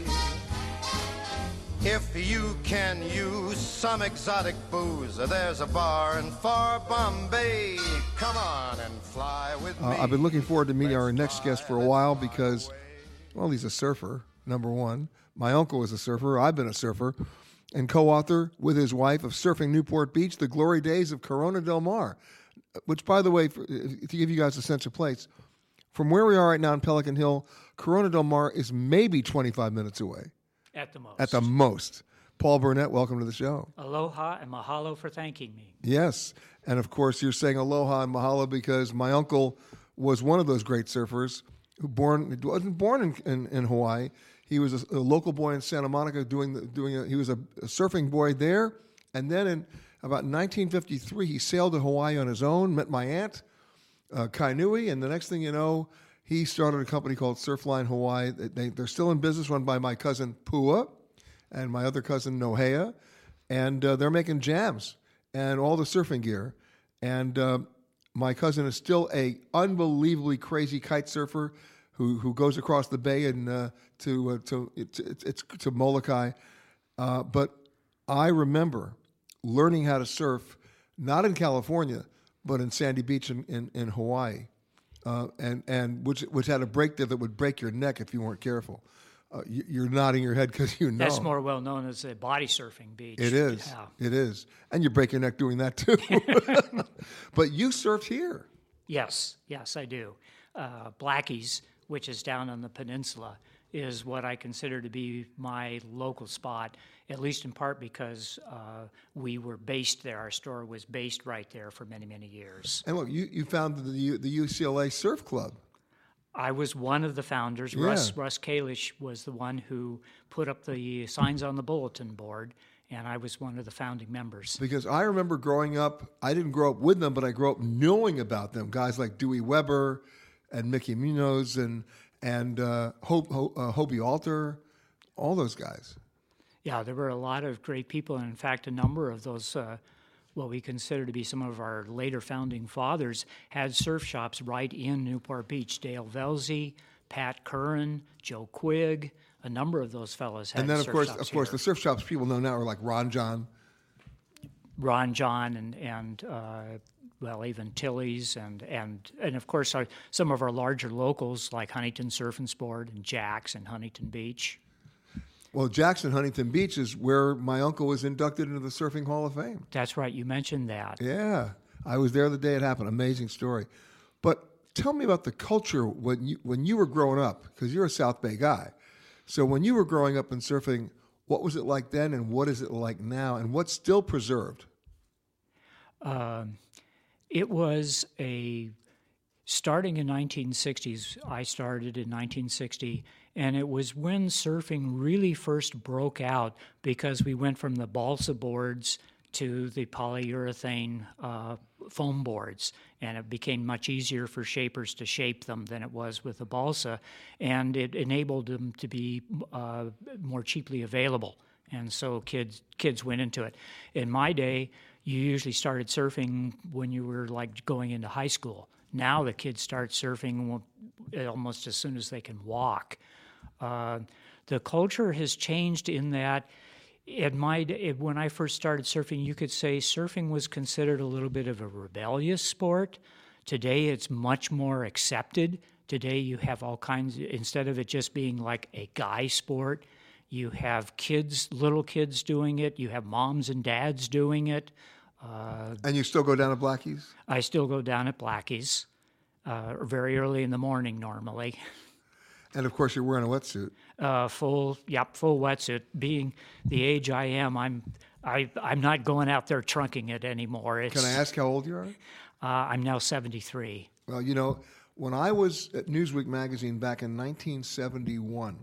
If you can use some exotic booze, there's a bar in far Bombay. Come on and fly with me. I've been looking forward to meeting our next guest for a while because, well, he's a surfer, number one. My uncle is a surfer. I've been a surfer. And co-author with his wife of Surfing Newport Beach, The Glory Days of Corona Del Mar. Which, by the way, to give you guys a sense of place, from where we are right now in Pelican Hill, Corona Del Mar is maybe 25 minutes away. At the most. At the most. Paul Burnett, welcome to the show. Aloha and mahalo for thanking me. Yes. And, of course, you're saying aloha and mahalo because my uncle was one of those great surfers who wasn't born in Hawaii. He was a local boy in Santa Monica he was a surfing boy there. And then in about 1953, he sailed to Hawaii on his own, met my aunt, Kainui, and the next thing you know, he started a company called Surfline Hawaii. They're still in business, run by my cousin Pua and my other cousin Nohea, and they're making jams and all the surfing gear. And my cousin is still a unbelievably crazy kite surfer who goes across the bay and to Molokai. But I remember learning how to surf, not in California, but in Sandy Beach in Hawaii, and which had a break there that would break your neck if you weren't careful. You're nodding your head because you know. That's more well known as a body surfing beach. It is. Yeah. It is. And you break your neck doing that too. But you surfed here. Yes, I do. Blackie's, which is down on the peninsula, is what I consider to be my local spot, at least in part because we were based there. Our store was based right there for many, many years. And look, you founded the UCLA Surf Club. I was one of the founders. Yeah. Russ Kalish was the one who put up the signs on the bulletin board, and I was one of the founding members. Because I remember growing up, I didn't grow up with them, but I grew up knowing about them. Guys like Dewey Weber and Mickey Munoz and Hobie Alter, all those guys. Yeah, there were a lot of great people, and in fact, a number of those what we consider to be some of our later founding fathers had surf shops right in Newport Beach. Dale Velzy, Pat Curran, Joe Quigg, a number of those fellows had surf shops. And then, of course, the surf shops people know now are like Ron John. and even Tilly's and of course some of our larger locals like Huntington Surf and Sport and Jack's and Huntington Beach. Well, Jackson, Huntington Beach is where my uncle was inducted into the Surfing Hall of Fame. That's right. You mentioned that. Yeah. I was there the day it happened. Amazing story. But tell me about the culture when you were growing up, because you're a South Bay guy. So when you were growing up in surfing, what was it like then and what is it like now and what's still preserved? It was starting in 1960s. I started in 1960. And it was when surfing really first broke out because we went from the balsa boards to the polyurethane foam boards, and it became much easier for shapers to shape them than it was with the balsa, and it enabled them to be more cheaply available. And so kids went into it. In my day, you usually started surfing when you were like going into high school. Now the kids start surfing almost as soon as they can walk. The culture has changed in that when I first started surfing, you could say surfing was considered a little bit of a rebellious sport. Today, it's much more accepted. Today, you have all kinds, instead of it just being like a guy sport, you have little kids doing it. You have moms and dads doing it. And you still go down at Blackie's? I still go down at Blackie's very early in the morning normally. And of course, you're wearing a wetsuit. Full wetsuit. Being the age I am, I'm not going out there trunking it anymore. Can I ask how old you are? I'm now 73. Well, when I was at Newsweek magazine back in 1971,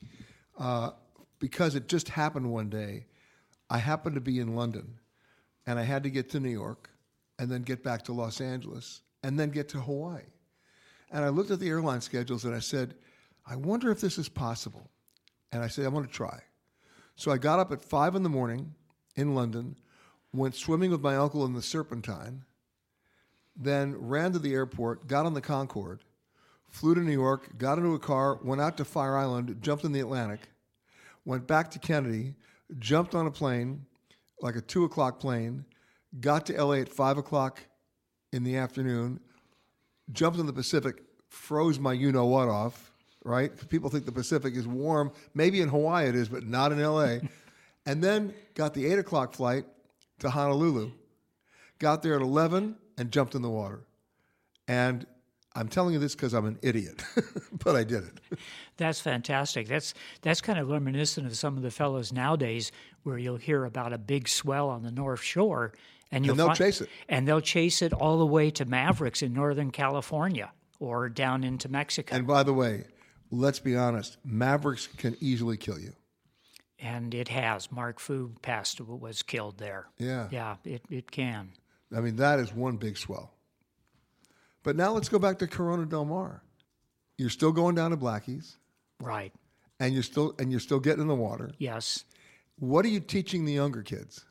because it just happened one day, I happened to be in London, and I had to get to New York, and then get back to Los Angeles, and then get to Hawaii. And I looked at the airline schedules, and I said, I wonder if this is possible. And I said, I'm going to try. So I got up at 5 a.m. in London, went swimming with my uncle in the Serpentine, then ran to the airport, got on the Concorde, flew to New York, got into a car, went out to Fire Island, jumped in the Atlantic, went back to Kennedy, jumped on a plane, like a 2 o'clock plane, got to LA at 5 o'clock in the afternoon, jumped in the Pacific, froze my you-know-what off, right? People think the Pacific is warm. Maybe in Hawaii it is, but not in LA. And then got the 8 o'clock flight to Honolulu, got there at 11 and jumped in the water. And I'm telling you this because I'm an idiot, but I did it. That's fantastic. That's kind of reminiscent of some of the fellows nowadays where you'll hear about a big swell on the North Shore. And they'll chase it. And they'll chase it all the way to Mavericks in Northern California or down into Mexico. And by the way, let's be honest, Mavericks can easily kill you. And it has. Mark Fu was killed there. Yeah. Yeah, it can. I mean, that is one big swell. But now let's go back to Corona Del Mar. You're still going down to Blackie's. Right. And you're still getting in the water. Yes. What are you teaching the younger kids?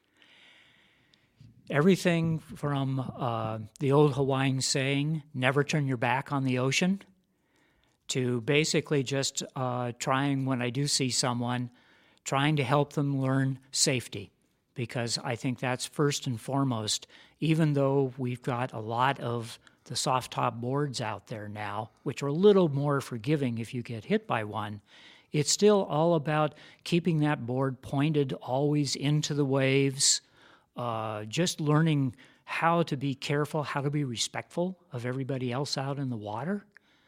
Everything from the old Hawaiian saying, never turn your back on the ocean, to basically just trying, when I do see someone, trying to help them learn safety. Because I think that's first and foremost, even though we've got a lot of the soft top boards out there now, which are a little more forgiving if you get hit by one, it's still all about keeping that board pointed always into the waves, just learning how to be careful, how to be respectful of everybody else out in the water,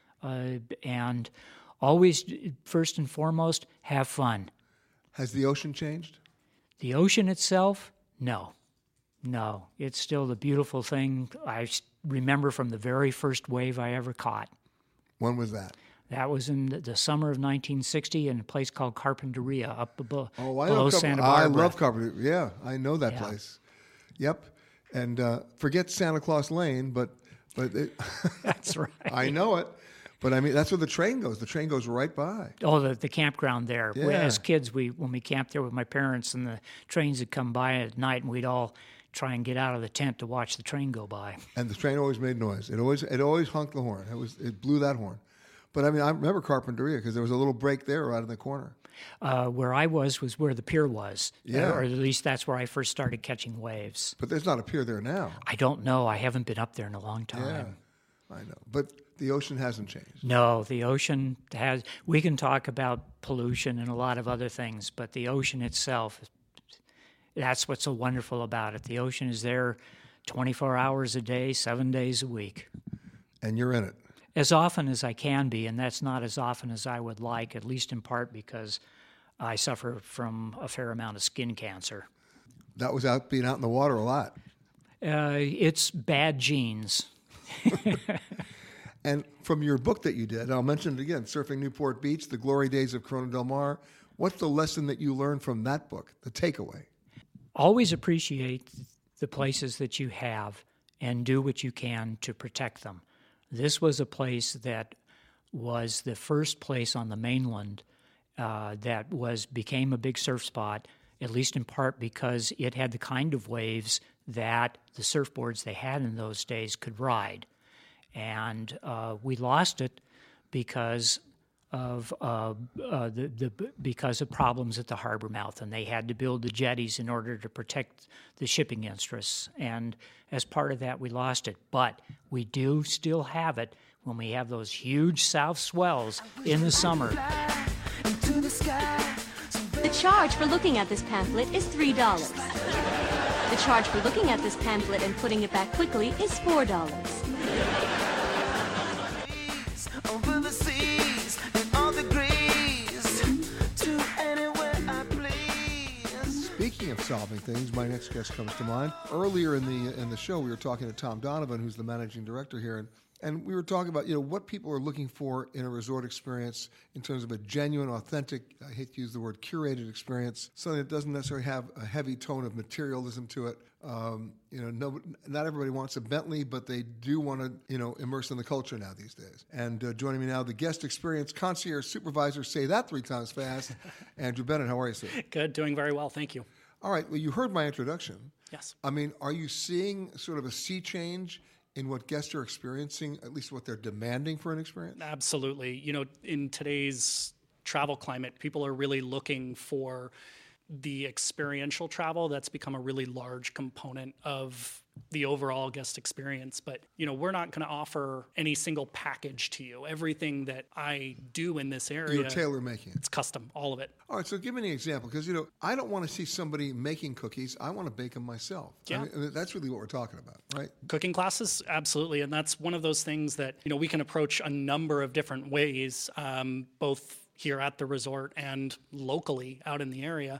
and always, first and foremost, have fun. Has the ocean changed? The ocean itself, no. No, it's still the beautiful thing I remember from the very first wave I ever caught. When was that? That was in the summer of 1960 in a place called Carpinteria up below I Santa Barbara. love Carpinteria. Yeah, I know that place. Yep. And forget Santa Claus Lane, but it, that's right. I know it. But I mean, that's where the train goes. The train goes right by. Oh, the campground there. Yeah. As kids, when we camped there with my parents, and the trains would come by at night, and we'd all try and get out of the tent to watch the train go by. And the train always made noise. It always honked the horn. It blew that horn. But I mean, I remember Carpinteria because there was a little break there right in the corner. Where I was where the pier was. Yeah. Or at least that's where I first started catching waves. But there's not a pier there now. I don't know. I haven't been up there in a long time. Yeah, I know. But the ocean hasn't changed. No, the ocean has. We can talk about pollution and a lot of other things, but the ocean itself, that's what's so wonderful about it. The ocean is there 24 hours a day, 7 days a week. And you're in it. As often as I can be, and that's not as often as I would like, at least in part because I suffer from a fair amount of skin cancer. That was being out in the water a lot. It's bad genes. And from your book that you did, and I'll mention it again, Surfing Newport Beach, The Glory Days of Corona Del Mar, what's the lesson that you learned from that book, the takeaway? Always appreciate the places that you have and do what you can to protect them. This was a place that was the first place on the mainland that became a big surf spot, at least in part because it had the kind of waves that the surfboards they had in those days could ride. And we lost it because of because of problems at the harbor mouth, and they had to build the jetties in order to protect the shipping interests. And as part of that, we lost it. But we do still have it when we have those huge south swells in the summer. The charge for looking at this pamphlet is $3. The charge for looking at this pamphlet and putting it back quickly is $4. Over the seas and all degrees to anywhere I please. Speaking of solving things, my next guest comes to mind. Earlier in the show, we were talking to Tom Donovan, who's the managing director here, and we were talking about what people are looking for in a resort experience in terms of a genuine, authentic, I hate to use the word curated experience, something that doesn't necessarily have a heavy tone of materialism to it. Not everybody wants a Bentley, but they do want to, immerse in the culture now these days. And joining me now, the guest experience concierge supervisor, say that 3 times fast, Andrew Bennett. How are you, sir? Good, doing very well, thank you. All right, well, you heard my introduction. Yes. I mean, are you seeing sort of a sea change in what guests are experiencing, at least what they're demanding for an experience? Absolutely. In today's travel climate, people are really looking for the experiential travel. That's become a really large component of the overall guest experience. But, we're not going to offer any single package to you. Everything that I do in this area, you're tailor-making it. It's custom, all of it. All right, so give me an example, because, I don't want to see somebody making cookies. I want to bake them myself. Yeah. I mean, that's really what we're talking about, right? Cooking classes, absolutely. And that's one of those things that, we can approach a number of different ways, both here at the resort and locally out in the area.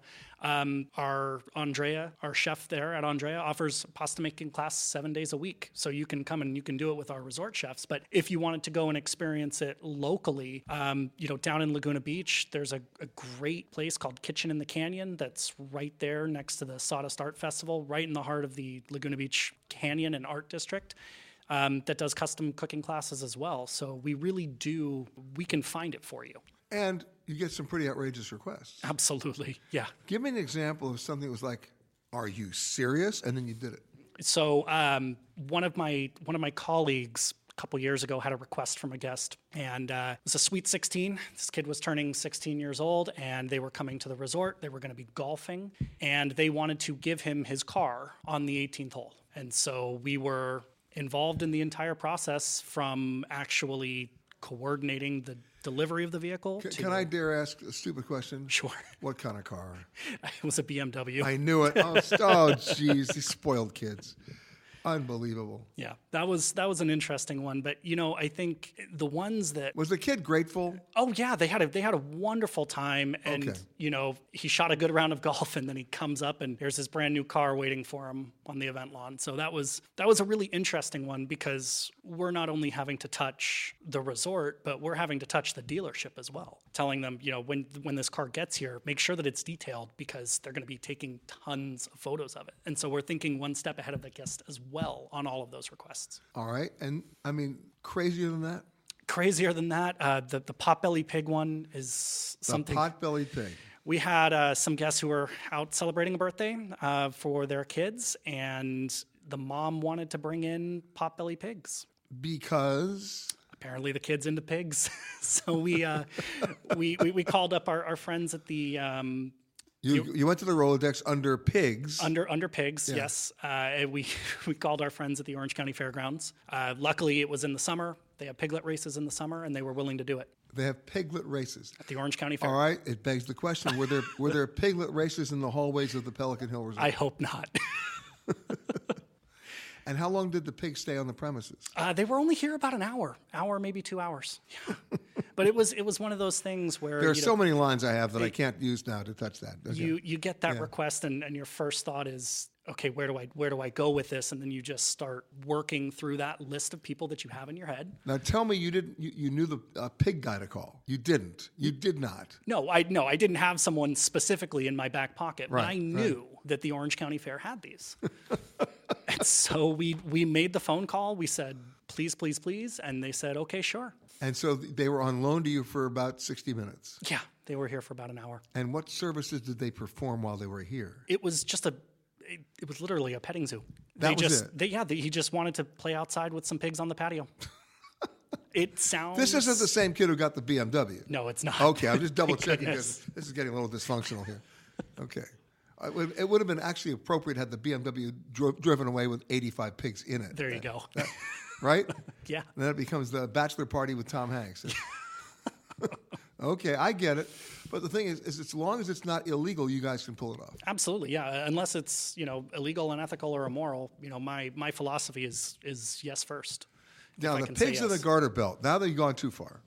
Our Andrea, our chef there at Andrea, offers a pasta making class 7 days a week. So you can come and you can do it with our resort chefs. But if you wanted to go and experience it locally, down in Laguna Beach, there's a great place called Kitchen in the Canyon that's right there next to the Sawdust Art Festival, right in the heart of the Laguna Beach Canyon and Art District. That does custom cooking classes as well. So we can find it for you. And you get some pretty outrageous requests. Absolutely, yeah. Give me an example of something that was like, are you serious? And then you did it. So one of my colleagues a couple years ago had a request from a guest, and it was a Sweet 16. This kid was turning 16 years old, and they were coming to the resort. They were going to be golfing, and they wanted to give him his car on the 18th hole. And so we were involved in the entire process, from actually coordinating the delivery of the vehicle. Can I dare ask a stupid question? Sure. What kind of car? It was a BMW. I knew it. Oh, geez, these spoiled kids. Unbelievable. Yeah, that was an interesting one. But I think the ones that was the kid grateful. Oh yeah, they had a wonderful time, and okay. He shot a good round of golf, and then he comes up and there's his brand new car waiting for him on the event lawn. So that was a really interesting one, because we're not only having to touch the resort, but we're having to touch the dealership as well, telling them when this car gets here, make sure that it's detailed, because they're going to be taking tons of photos of it. And so we're thinking one step ahead of the guest as well on all of those requests. All right. And I mean, crazier than that? Crazier than that. The potbelly pig one is something. The potbelly pig. We had some guests who were out celebrating a birthday for their kids, and the mom wanted to bring in potbelly pigs. Because? Apparently the kid's into pigs. So we called up our friends at the... You went to the Rolodex under pigs. Under pigs, yeah. Yes. We called our friends at the Orange County Fairgrounds. Luckily, it was in the summer. They have piglet races in the summer, and they were willing to do it. They have piglet races at the Orange County Fair. All right. It begs the question: were there piglet races in the hallways of the Pelican Hill Resort? I hope not. And how long did the pigs stay on the premises? They were only here about an hour, maybe 2 hours. Yeah. But it was one of those things where there are so many lines I have that I can't use now to touch that. You get that request, and your first thought is, okay, where do I go with this? And then you just start working through that list of people that you have in your head. Now tell me, you knew the pig guy to call. You didn't. You did not. No, I didn't have someone specifically in my back pocket, right, but I knew that the Orange County Fair had these. And so we made the phone call. We said, please, please, please. And they said, okay, sure. And so they were on loan to you for about 60 minutes. Yeah, they were here for about an hour. And what services did they perform while they were here? It was just it was literally a petting zoo. He just wanted to play outside with some pigs on the patio. It sounds... This isn't the same kid who got the BMW. No, it's not. Okay, I'm just double checking because this is getting a little dysfunctional here. Okay. It would have been actually appropriate had the BMW driven away with 85 pigs in it. There you go. Right? Yeah. And then it becomes the bachelor party with Tom Hanks. Okay, I get it. But the thing is as long as it's not illegal, you guys can pull it off. Absolutely, yeah. Unless it's, illegal, unethical, or immoral, my philosophy is yes first. Now, the pigs in the garter belt, now they've gone too far.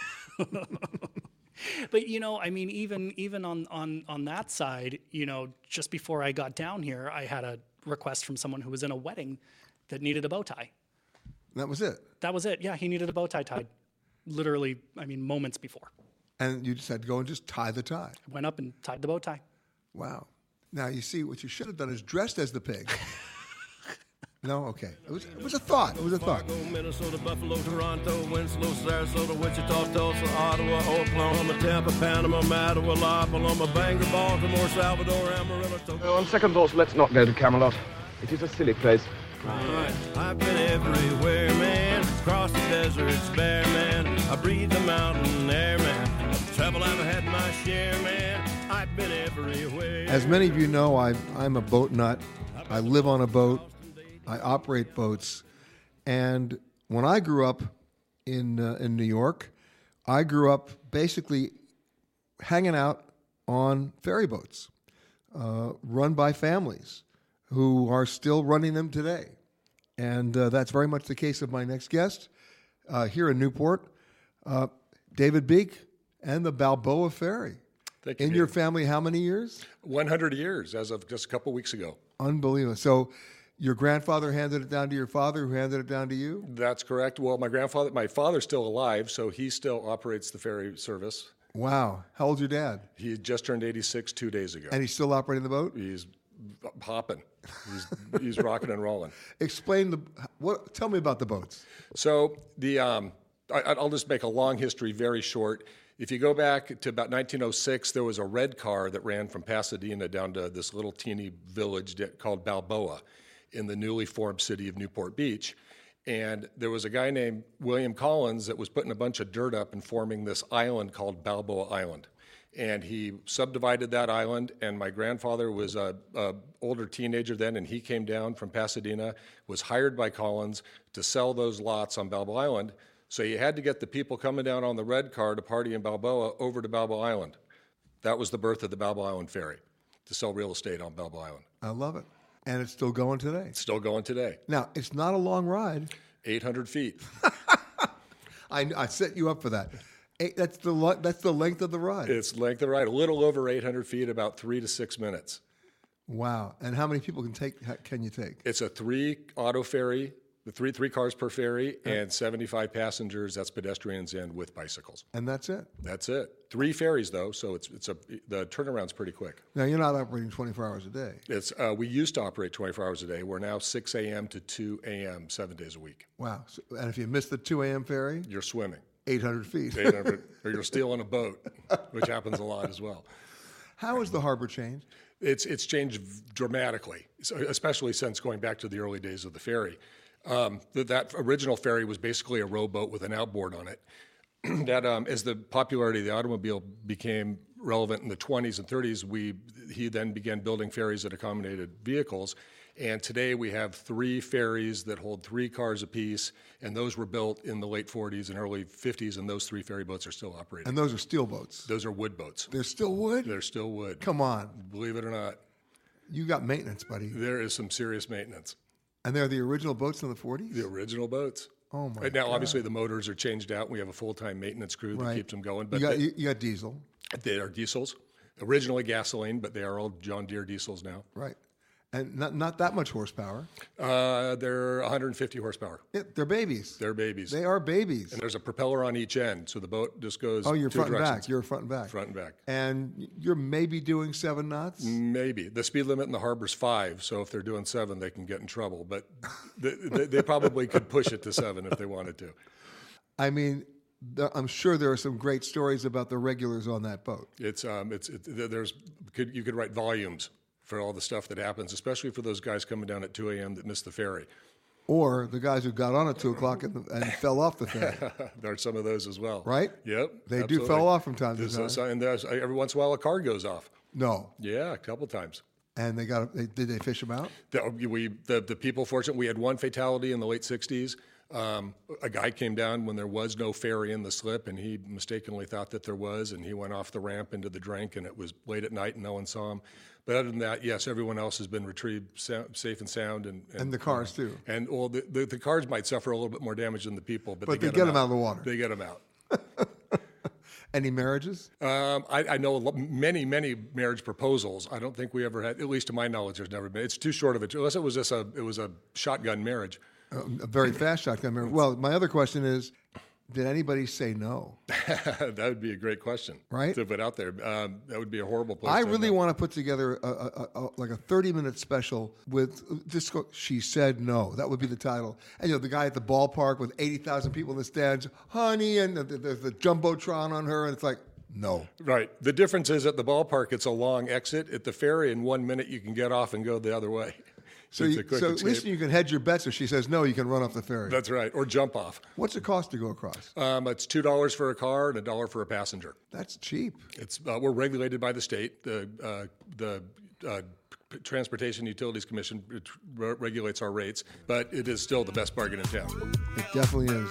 But, even on that side, just before I got down here, I had a request from someone who was in a wedding that needed a bow tie. That was it? That was it, yeah. He needed a bow tie tied. Literally, moments before. And you just had to go and just tie the tie. I went up and tied the bow tie. Wow. Now, you see, what you should have done is dressed as the pig. No? Okay. It was a thought. It was a thought. Minnesota, Buffalo, Toronto, Winslow, Sarasota, Wichita, Tulsa, Ottawa, Oklahoma, Tampa, Panama, Mattawa, La Paloma, Bangor, Baltimore, Salvador, Amarillo. On second thoughts, let's not go to Camelot. It is a silly place. Right. I've been everywhere, man. Across the deserts bare, man. I breathe the mountain air, man. Travel, I've had my share, man. I've been everywhere. As many of you know, I'm a boat nut. I live on a boat. I operate boats. And when I grew up in New York, I grew up basically hanging out on ferry boats run by families who are still running them today. And that's very much the case of my next guest here in Newport. David Beek, and the Balboa Ferry. Thank you, In your family, how many years? 100 years as of just a couple weeks ago. Unbelievable. So your grandfather handed it down to your father, who handed it down to you? That's correct. Well, my father's still alive, so he still operates the ferry service. Wow. How old's your dad? He just turned 86 2 days ago. And he's still operating the boat? He's hopping. He's rocking and rolling. Tell me about the boats. So I'll just make a long history very short. If you go back to about 1906, there was a red car that ran from Pasadena down to this little teeny village called Balboa in the newly formed city of Newport Beach. And there was a guy named William Collins that was putting a bunch of dirt up and forming this island called Balboa Island. And he subdivided that island, and my grandfather was a older teenager then, and he came down from Pasadena, was hired by Collins to sell those lots on Balboa Island. So you had to get the people coming down on the red car to party in Balboa over to Balboa Island. That was the birth of the Balboa Island Ferry, to sell real estate on Balboa Island. I love it. And it's still going today. It's still going today. Now, it's not a long ride. 800 feet. I set you up for that. That's the length of the ride. It's length of the ride, a little over 800 feet, about 3 to 6 minutes. Wow. And how many people can you take? It's a 3-auto ferry, three cars per ferry, and 75 passengers. That's pedestrians and with bicycles. And that's it? That's it. 3 ferries, though, so the turnaround's pretty quick. Now, you're not operating 24 hours a day. We used to operate 24 hours a day. We're now 6 a.m. to 2 a.m., 7 days a week. Wow. So, and if you miss the 2 a.m. ferry? You're swimming. 800 feet. 800, or you're stealing a boat, which happens a lot as well. How has the harbor changed? It's changed dramatically, especially since going back to the early days of the ferry. That original ferry was basically a rowboat with an outboard on it. That as the popularity of the automobile became relevant in the 20s and 30s, he then began building ferries that accommodated vehicles. And today we have 3 ferries that hold 3 cars apiece, and those were built in the late 40s and early 50s, and those 3 ferry boats are still operating. And those are steel boats? Those are wood boats. They're still wood? They're still wood. Come on. Believe it or not. You got maintenance, buddy. There is some serious maintenance. And they're the original boats in the 40s? The original boats. Oh, my God. Now, obviously, the motors are changed out. We have a full-time maintenance crew that keeps them going. But you got diesel. They are diesels. Originally gasoline, but they are all John Deere diesels now. Right. And not that much horsepower. They're 150 horsepower. Yeah, they're babies. They're babies. They are babies. And there's a propeller on each end, so the boat just goes you're two front directions. and back. You're front and back. Front and back. And you're maybe doing 7 knots? Maybe. The speed limit in the harbor's 5, so if they're doing 7, they can get in trouble. But they probably could push it to 7 if they wanted to. I mean, I'm sure there are some great stories about the regulars on that boat. You could write volumes for all the stuff that happens, especially for those guys coming down at 2 a.m. that missed the ferry. Or the guys who got on at 2 o'clock and fell off the ferry. There are some of those as well. Right? Yep. They absolutely. do fall off from time to time. And every once in a while a car goes off. No. Yeah, a couple times. And did they fish them out? The people, fortunately, we had 1 fatality in the late 60s. A guy came down when there was no ferry in the slip, and he mistakenly thought that there was, and he went off the ramp into the drink, and it was late at night and no one saw him. But other than that, yes, everyone else has been retrieved safe and sound. And the cars, too. And the cars might suffer a little bit more damage than the people, but they get them out of the water. They get them out. Any marriages? I know many marriage proposals. I don't think we ever had, at least to my knowledge, there's never been. It's too short of it, unless it was just a shotgun marriage. A very fast shotgun marriage. Well, my other question is, did anybody say no? That would be a great question, right? To put out there. That would be a horrible place. I really want to put together like a 30-minute special with just She Said No. That would be the title. And the guy at the ballpark with 80,000 people in the stands, honey, and there's the jumbotron on her, and it's like, no. Right. The difference is at the ballpark, it's a long exit. At the ferry, in 1 minute, you can get off and go the other way. So at least you can hedge your bets. If she says no, you can run off the ferry. That's right, or jump off. What's it cost to go across? It's $2 for a car and $1 for a passenger. That's cheap. It's we're regulated by the state. The Transportation Utilities Commission regulates our rates, but it is still the best bargain in town. It definitely is.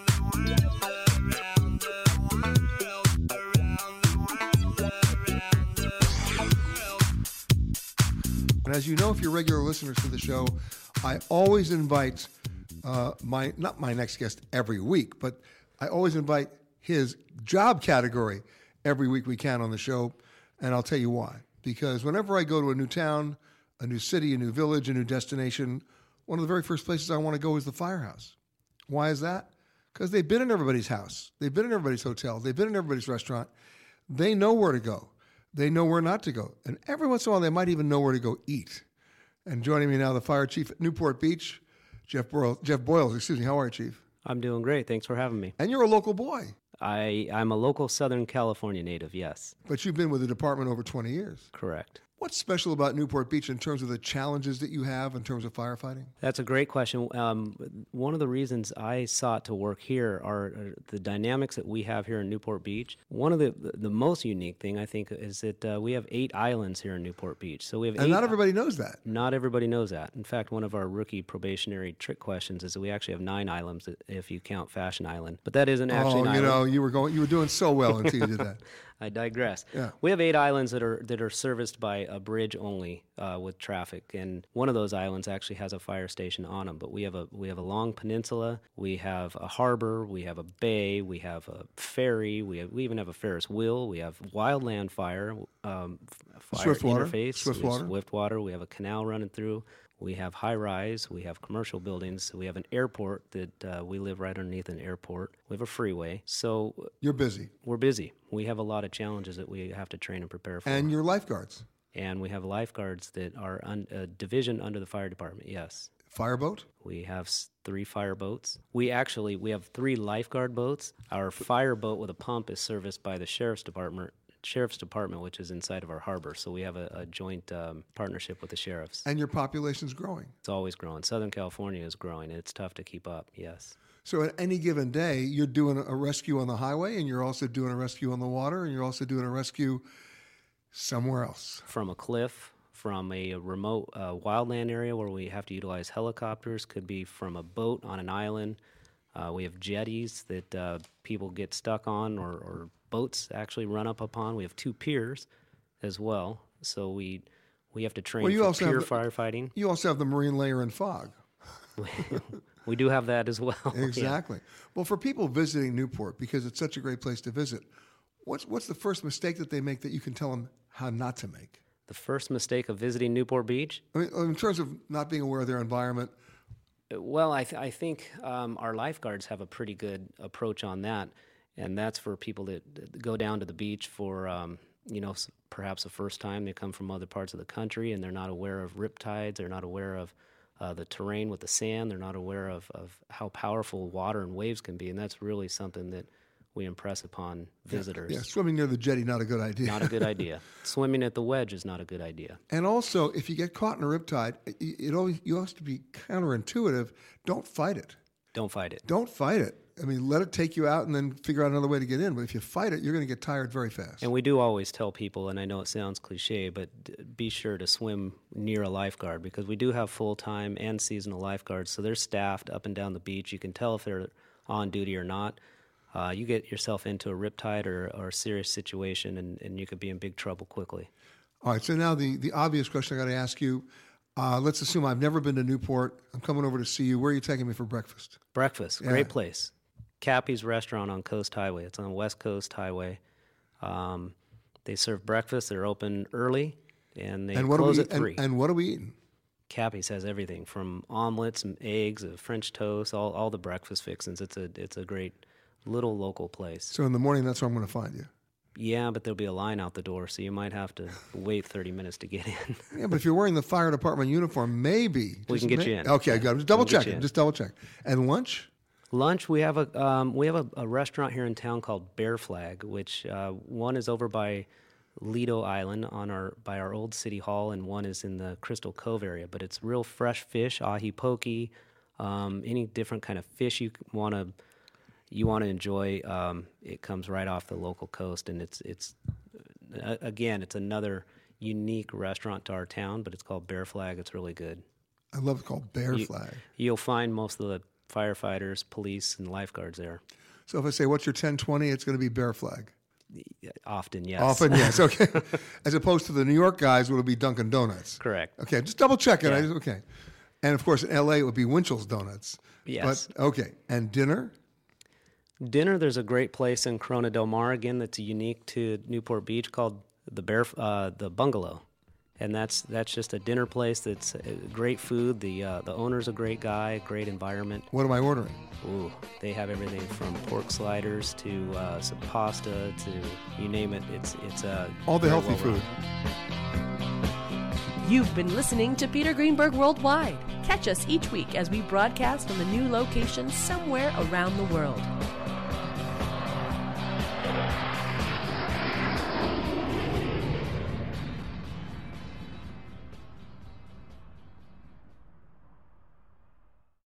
And as you know, if you're regular listeners to the show, I always invite not my next guest every week, but I always invite his job category every week we can on the show, and I'll tell you why. Because whenever I go to a new town, a new city, a new village, a new destination, one of the very first places I want to go is the firehouse. Why is that? Because they've been in everybody's house. They've been in everybody's hotel. They've been in everybody's restaurant. They know where to go. They know where not to go. And every once in a while, they might even know where to go eat. And joining me now, the fire chief at Newport Beach, Jeff Boyles. Excuse me. How are you, Chief? I'm doing great. Thanks for having me. And you're a local boy. I'm a local Southern California native, yes. But you've been with the department over 20 years. Correct. What's special about Newport Beach in terms of the challenges that you have in terms of firefighting? That's a great question. One of the reasons I sought to work here are the dynamics that we have here in Newport Beach. One of the most unique thing, I think, is that we have 8 islands here in Newport Beach. So we have and not everybody knows that. Not everybody knows that. In fact, one of our rookie probationary trick questions is that we actually have 9 islands if you count Fashion Island. But that isn't actually an island. You were doing so well until you did that. I digress. Yeah. We have 8 islands that are serviced by a bridge only with traffic, and one of those islands actually has a fire station on them. But we have a long peninsula, we have a harbor, we have a bay, we have a ferry, we even have a Ferris wheel, we have wildland fire Swiftwater. interface, Swiftwater. Swiftwater. We have a canal running through. We have high-rise, we have commercial buildings, we have an airport that we live right underneath an airport. We have a freeway. So you're busy. We're busy. We have a lot of challenges that we have to train and prepare for. And your lifeguards. And we have lifeguards that are a division under the fire department, yes. Fireboat? We have 3 fireboats. We have 3 lifeguard boats. Our fireboat with a pump is serviced by the Sheriff's Department, which is inside of our harbor. So we have a joint partnership with the sheriffs. And your population's growing. It's always growing. Southern California is growing, and it's tough to keep up, yes. So at any given day, you're doing a rescue on the highway, and you're also doing a rescue on the water, and you're also doing a rescue somewhere else. From a cliff, from a remote wildland area where we have to utilize helicopters, could be from a boat on an island. We have jetties that people get stuck on or boats actually run up upon. We have 2 piers as well, so we have to train for pier firefighting. You also have the marine layer and fog. We do have that as well. Exactly. Yeah. Well, for people visiting Newport, because it's such a great place to visit, what's the first mistake that they make that you can tell them how not to make? The first mistake of visiting Newport Beach? I mean, in terms of not being aware of their environment. Well, I think our lifeguards have a pretty good approach on that. And that's for people that go down to the beach for, perhaps the first time. They come from other parts of the country, and they're not aware of riptides. They're not aware of the terrain with the sand. They're not aware of how powerful water and waves can be. And that's really something that we impress upon visitors. Yeah, swimming near the jetty, not a good idea. Not a good idea. Swimming at the wedge is not a good idea. And also, if you get caught in a riptide, you have to be counterintuitive. Don't fight it. Don't fight it. Don't fight it. I mean, let it take you out and then figure out another way to get in. But if you fight it, you're going to get tired very fast. And we do always tell people, and I know it sounds cliche, but be sure to swim near a lifeguard, because we do have full-time and seasonal lifeguards. So they're staffed up and down the beach. You can tell if they're on duty or not. You get yourself into a riptide or a serious situation, and you could be in big trouble quickly. All right, so now the obvious question I got to ask you, let's assume I've never been to Newport. I'm coming over to see you. Where are you taking me for breakfast? Breakfast, great place. Cappy's Restaurant on Coast Highway. It's on West Coast Highway. They serve breakfast. They're open early, and they close at 3. And what are we eating? Cappy's has everything from omelets and eggs, French toast, all the breakfast fixings. It's a great little local place. So in the morning, that's where I'm going to find you. Yeah, but there'll be a line out the door, so you might have to wait 30 minutes to get in. Yeah, but if you're wearing the fire department uniform, maybe we can get you in. Okay, good. Just double check. Just double check. And lunch? Lunch, we have a restaurant here in town called Bear Flag, which one is over by Lido Island by our old city hall, and one is in the Crystal Cove area. But it's real fresh fish, ahi poke, any different kind of fish you want to enjoy. It comes right off the local coast, and it's another unique restaurant to our town, but it's called Bear Flag. It's really good. I love it called Bear Flag. You'll find most of the firefighters, police, and lifeguards there. So if I say, what's your 1020, it's going to be Bear Flag. Often, yes. Often, yes. Okay. As opposed to the New York guys, it'll be Dunkin' Donuts. Correct. Okay, just double check it. Yeah. Okay. And of course, in LA, it would be Winchell's Donuts. Yes. But, okay. And dinner? Dinner, there's a great place in Corona del Mar, again, that's unique to Newport Beach called the Bungalow. And that's just a dinner place that's great food. The owner's a great guy, great environment. What am I ordering? Ooh, they have everything from pork sliders to some pasta to you name it. It's all the healthy food. You've been listening to Peter Greenberg Worldwide. Catch us each week as we broadcast from a new location somewhere around the world.